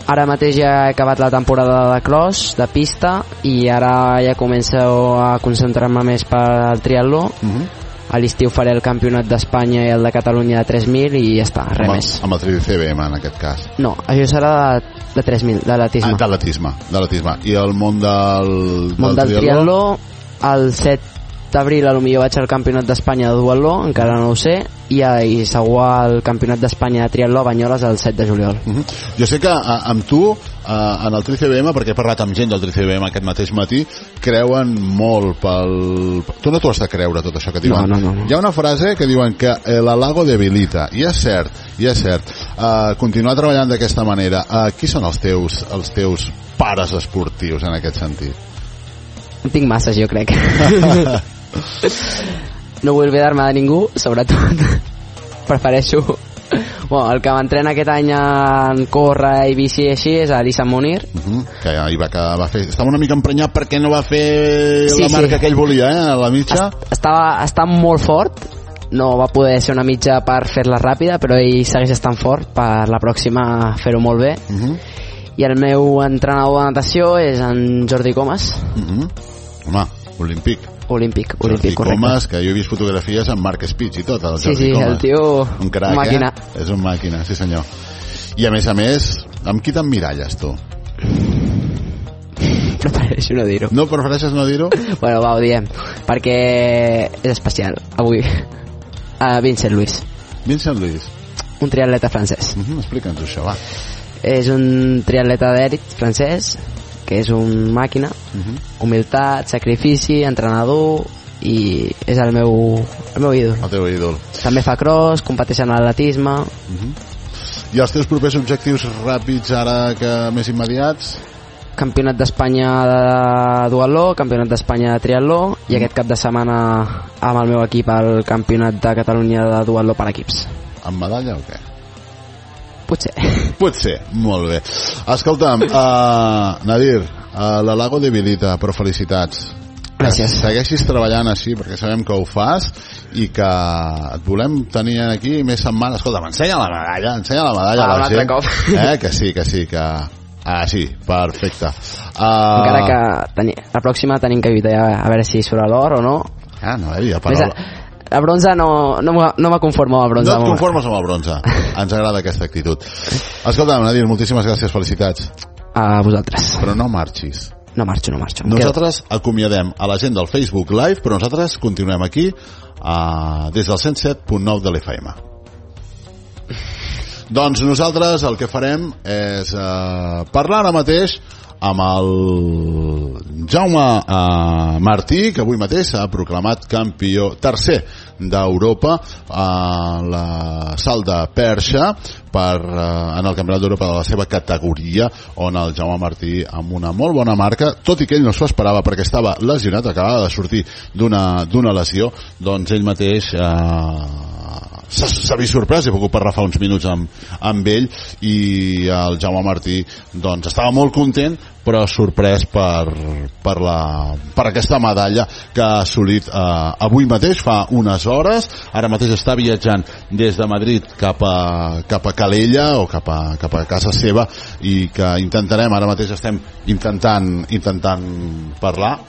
ara mateix ja he acabat la temporada de cross, de pista, i ara ja començo a concentrar-me més pel triatló. Uh-huh. A l'estiu faré el campionat d'Espanya i el de Catalunya de tres mil i ja està, res amb, més. Amb el Tri C B M en aquest cas? No, això serà de, de tres mil, de l'atisme. Ah, de l'atisme, de l'atisme. I el món del, del, món del triatló? triatló, el set d'abril a lo millor vaig al campionat d'Espanya de duatló, encara no ho sé, i, i segur el campionat d'Espanya de triatló a Banyoles el set de juliol. Uh-huh. Jo sé que a, amb tu Uh, en el Tri C B M, perquè he parlat amb gent del Tri C B M aquest mateix matí, creuen molt pel... Tu no t'ho has de creure tot això que diuen. No, no, no. Hi ha una frase que diuen que el halago debilita, i és cert, i és cert. Uh, continuar treballant d'aquesta manera. Uh, qui són els teus, els teus pares esportius en aquest sentit? En tinc masses, jo crec. No vull oblidar-me de ningú, sobretot prefereixo... Bueno, el que m'entrena aquest any en córrer i bici i així és l'Isam Munir. Uh-huh. Que ahir va, que va fer... Estava una mica emprenyat perquè no va fer sí, la marca sí. que ell volia, eh, a la mitja. Est estava, estava molt fort, no va poder ser una mitja per fer-la ràpida, però ell segueix estant fort per la pròxima fer-ho molt bé. Uh-huh. I el meu entrenador de natació és en Jordi Comas. Uh-huh. Home, olímpic. Olímpic, olímpic, correcte. Comas, que jo he vist fotografies amb Marc Speech i tot, el sí, Jordi sí, Comas. El tio, un crac, màquina. Eh? És un màquina, sí senyor. I a més a més, amb qui t'emmiralles tu? Prefereixo no dir-ho. No prefereixes no dir-ho? Bueno, va, ho diem, perquè és especial, avui. Uh, Vincent Luis. Vincent Luis. Un triatleta francès. Uh -huh, explica'ns això, va. És un triatleta d'èlit francès, que és un màquina, uh-huh. humilitat, sacrifici, entrenador, i és el meu, el meu ídol. El teu ídol. També fa cross, competeix en atletisme. Uh-huh. I els teus propers objectius ràpids ara que més immediats? Campionat d'Espanya de duatló, campionat d'Espanya de triatló, i aquest cap de setmana amb el meu equip al campionat de Catalunya de duatló per equips. Amb medalla o què? Potser. Potser, molt bé. Escolta'm, uh, Nadir, uh, la Lago debilita, però felicitats. Gràcies. Que segueixis treballant així, perquè sabem que ho fas i que et volem tenir aquí més setmanes. Escolta'm, ensenya la medalla, ensenya la medalla ah, a la gent. Cop. Eh, que sí, que sí, que... Ah, sí, perfecte. Uh... Encara que teni... la pròxima tenim que evitar a veure si surt l'or o no. Ah, no, eh, ja paraula. El bronze no, no, no me conformo amb el bronze. No et conformes amb el bronze. Ens agrada aquesta actitud. Escolta'm, Nadir, moltíssimes gràcies, felicitats. A vosaltres. Però no marxis. No marxo, no marxo. Nosaltres acomiadem a la gent del Facebook Live, però nosaltres continuem aquí uh, des del cent set punt nou de l'F M. Doncs nosaltres el que farem és uh, parlar ara mateix amb el Jaume uh, Martí, que avui mateix s'ha proclamat campió tercer d'Europa a la salt de perxa per, uh, en el Campionat d'Europa de la seva categoria, on el Jaume Martí amb una molt bona marca, tot i que ell no s'ho esperava perquè estava lesionat, acabava de sortir d'una d'una lesió, doncs ell mateix uh, s'ha vist sorprès, he pogut parlar fa uns minuts amb, amb ell, i el Jaume Martí doncs estava molt content, però sorprès per, per, la, per aquesta medalla que ha assolit eh, avui mateix, fa unes hores. Ara mateix està viatjant des de Madrid cap a, cap a Calella o cap a, cap a casa seva, i que intentarem, ara mateix estem intentant, intentant parlar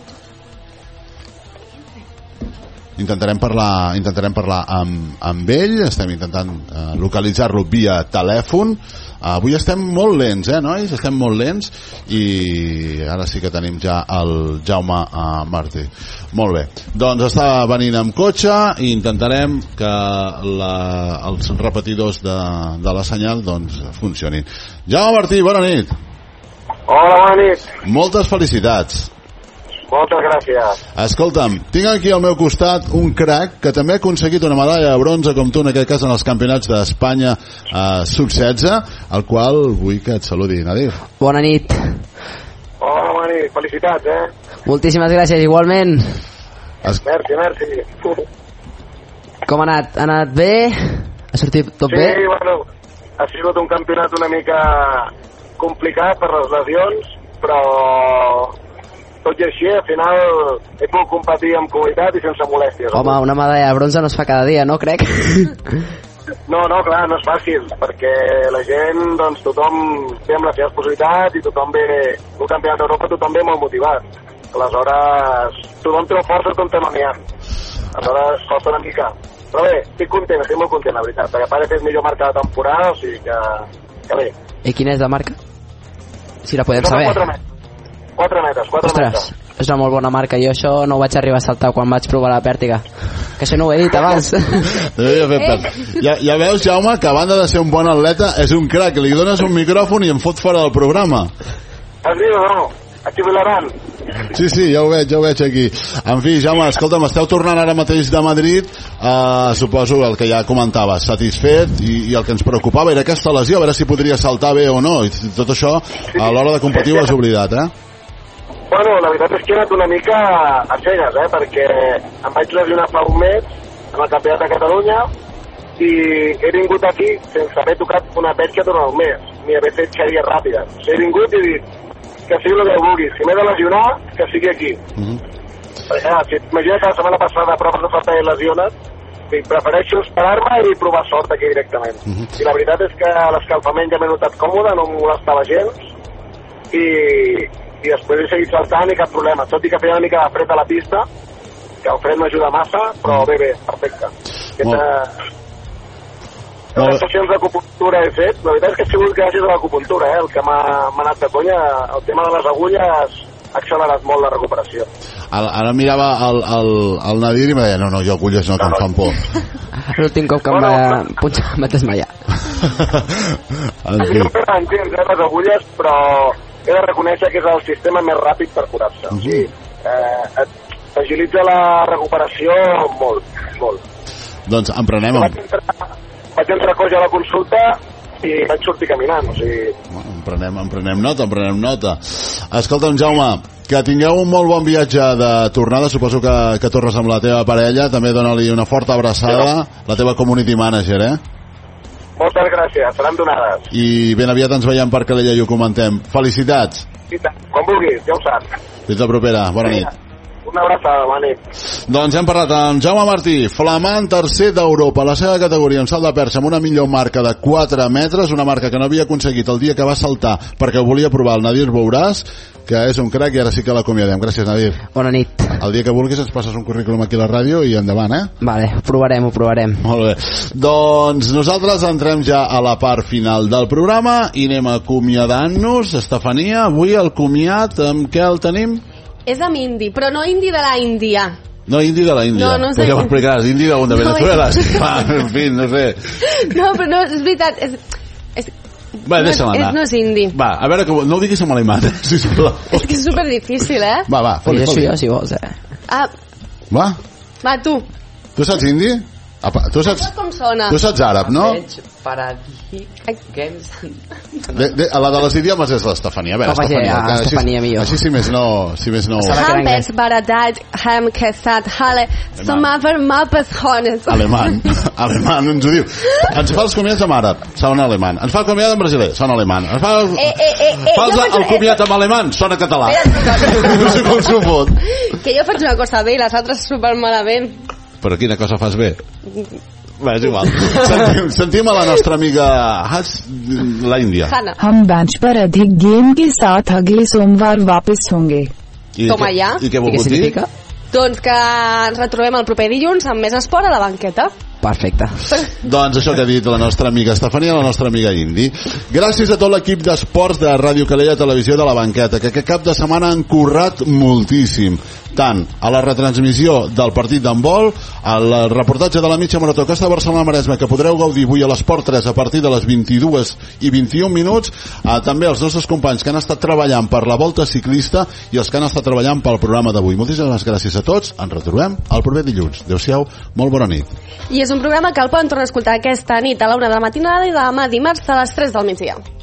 intentarem parlar intentarem parlar amb, amb ell, estem intentant eh, localitzar-lo via telèfon. Uh, avui estem molt lents, eh, nois? Estem molt lents, i ara sí que tenim ja el Jaume uh, Martí. Molt bé. Doncs està venint amb cotxe i intentarem que la, els repetidors de, de la senyal doncs funcionin. Jaume Martí, bona nit. Hola, bona nit. Moltes felicitats. Moltes gràcies. Escolta'm, tinc aquí al meu costat un crac que també ha aconseguit una medalla de bronze com tu, en aquest cas en els campionats d'Espanya eh, sub setze, al qual vull que et saludi, Nadir. Bona nit. Hola, bona nit, felicitats, eh? Moltíssimes gràcies, igualment. Es... Merci, merci. Com ha anat? Ha anat bé? Ha sortit tot sí, bé? Sí, bueno, ha sigut un campionat una mica complicat per les lesions, però tot i així, al final he pogut competir amb qualitat i sense molèsties. Home, una medalla de bronze no es fa cada dia, no, crec? No, no, clar, no és fàcil, perquè la gent, doncs, tothom ve amb les seves possibilitats i tothom ve, el campionat d'Europa, tothom ve molt motivat. Aleshores, tothom té força, tothom no n'hi ha. Aleshores, costa una mica. Però bé, estic content, estic molt content, la veritat, perquè a part he fet millor marca de temporada, o sigui que, que bé. I quina és la marca? Si la podem No, saber. quatre metres, quatre metres, quatre Ostres, metres. és una molt bona marca. Jo això no ho vaig arribar a saltar quan vaig provar la pèrtiga. Que això no ho he dit abans. Ja, ja veus, Jaume, que a banda de ser un bon atleta, és un crac. Li dones un micròfon i em fot fora del programa. Has dit o no? Aquí Vilaran. Sí, sí, ja ho veig, ja ho veig aquí. En fi, Jaume, escolta'm, esteu tornant ara mateix de Madrid, eh, suposo el que ja comentaves, satisfet, i, i el que ens preocupava era aquesta lesió, a veure si podria saltar bé o no, i tot això a l'hora de competir ho has oblidat, eh? Bueno, la veritat és que he anat una mica a cegues, eh, perquè em vaig lesionar fa un mes en el Campionat de Catalunya i he vingut aquí sense haver tocat una petja durant el mes, ni haver fet sèries ràpides. O sigui, he vingut i he dit que sigui el que vulgui, si m'he de lesionar, que sigui aquí. Mm-hmm. Perquè, clar, si imagina que la setmana passada proves de falta i lesiones, i prefereixo esperar-me i provar sort aquí directament. Mm-hmm. I la veritat és que l'escalfament ja m'he notat còmode, no em molestava gens, i, i després he seguit saltant i cap problema, tot i que feia una mica de fred a la pista, que el fred m'ajuda massa, però bé, bé, perfecte. Aquesta... Les sessions d'acupuntura he fet, la veritat és que ha sigut gràcies a l'acupuntura, eh, el que m'ha anat de conya, el tema de les agulles ha accelerat molt la recuperació. Ara, ara mirava el, el, el Nadir i em deia, no, no, jo agulles no, que em fan por. L'últim cop que em va punxar em vaig desmaiar. En fi. Jo entenc eh, les agulles, però he de reconèixer que és el sistema més ràpid per curar-se. O sigui, eh, t'agilitza la recuperació molt, molt. Doncs en prenem... Vaig entrar, vaig entrar coix a la consulta i vaig sortir caminant, o sigui... Bueno, en prenem, en prenem nota, en prenem nota. Escolta'm, Jaume, que tingueu un molt bon viatge de tornada, suposo que, que tornes amb la teva parella, també dona-li una forta abraçada, la teva community manager, eh? Moltes gràcies, seran donades. I ben aviat ens veiem per Calella i ho comentem. Felicitats. I tant, quan vulguis, ja ho saps. Fins la propera, bona nit. Una abraçada, bona nit. Doncs hem parlat amb Jaume Martí, flamant tercer d'Europa, la seva categoria en salt de perxa amb una millor marca de quatre metres, una marca que no havia aconseguit el dia que va saltar perquè ho volia provar el Nadir Bouràs, que és un crac i ara sí que l'acomiadem. Gràcies, Nadir. Bona nit. El dia que vulguis ens passes un currículum aquí a la ràdio i endavant, eh? Vale, ho provarem, ho provarem. Molt bé. Doncs nosaltres entrem ja a la part final del programa i anem acomiadant-nos. Estefania, avui el comiat amb què el tenim? És amb indi, però no indi de la Índia. No, indi de la Índia. No, no sé. Pues ja m'explicaràs, indi de, de Venezuela. No, és... ah, en fi, no sé. No, però no, és veritat. És, és, Va, no, deixa'm anar. és, no és indi. Va, a veure, que no ho diguis en alemany, eh, sisplau. És que és superdifícil, eh? Va, va, foli, foli. Jo, si vols, eh? Ah, va. Va, tu. Tu saps indi? Apa, tu saps... Com sona? Tu saps àrab, no? De, de, la de les idiomes és l'Estefania. A veure, Com Estefania. ja, Així, Estefania millor. així si més no... Si més no... Hampers, baradat, ham, kesat, hale, somaver, mapes, hones. Alemany. Alemany, ens ho diu. Ens fa els comiats amb àrab, sona alemany. Ens fa el comiat en brasiler, sona alemany. Ens fa el, eh, eh, eh, eh, fa el, el comiat amb alemany, sona català. No sé com s'ho fot. Que jo faig una cosa bé i les altres super malament. Però quina cosa fas bé? Bé, és igual. Sentim, sentim a la nostra amiga Has, la Índia. Hana. हम bench पर अधिक गेम के साथ अगले सोमवार वापस होंगे। I Toma què, ja. I què vol dir? Doncs que ens retrobem el proper dilluns amb més esport a la banqueta. Perfecte. Doncs això que ha dit la nostra amiga Estefania, la nostra amiga Indi. Gràcies a tot l'equip d'esports de Ràdio Calella Televisió de la Banqueta, que aquest cap de setmana han currat moltíssim, tant a la retransmissió del partit d'handbol, al reportatge de la mitja marató Costa Barcelona-Maresme, que podreu gaudir avui a l'Esport tres a partir de les vint-i-dues i vint-i-un minuts, a, també als nostres companys que han estat treballant per la volta ciclista i els que han estat treballant pel programa d'avui. Moltíssimes gràcies a tots, ens retrobem el proper dilluns. Adéu-siau, molt bona nit. I és un programa que el poden tornar a escoltar aquesta nit a la una de la matinada i demà dimarts a les tres del migdia.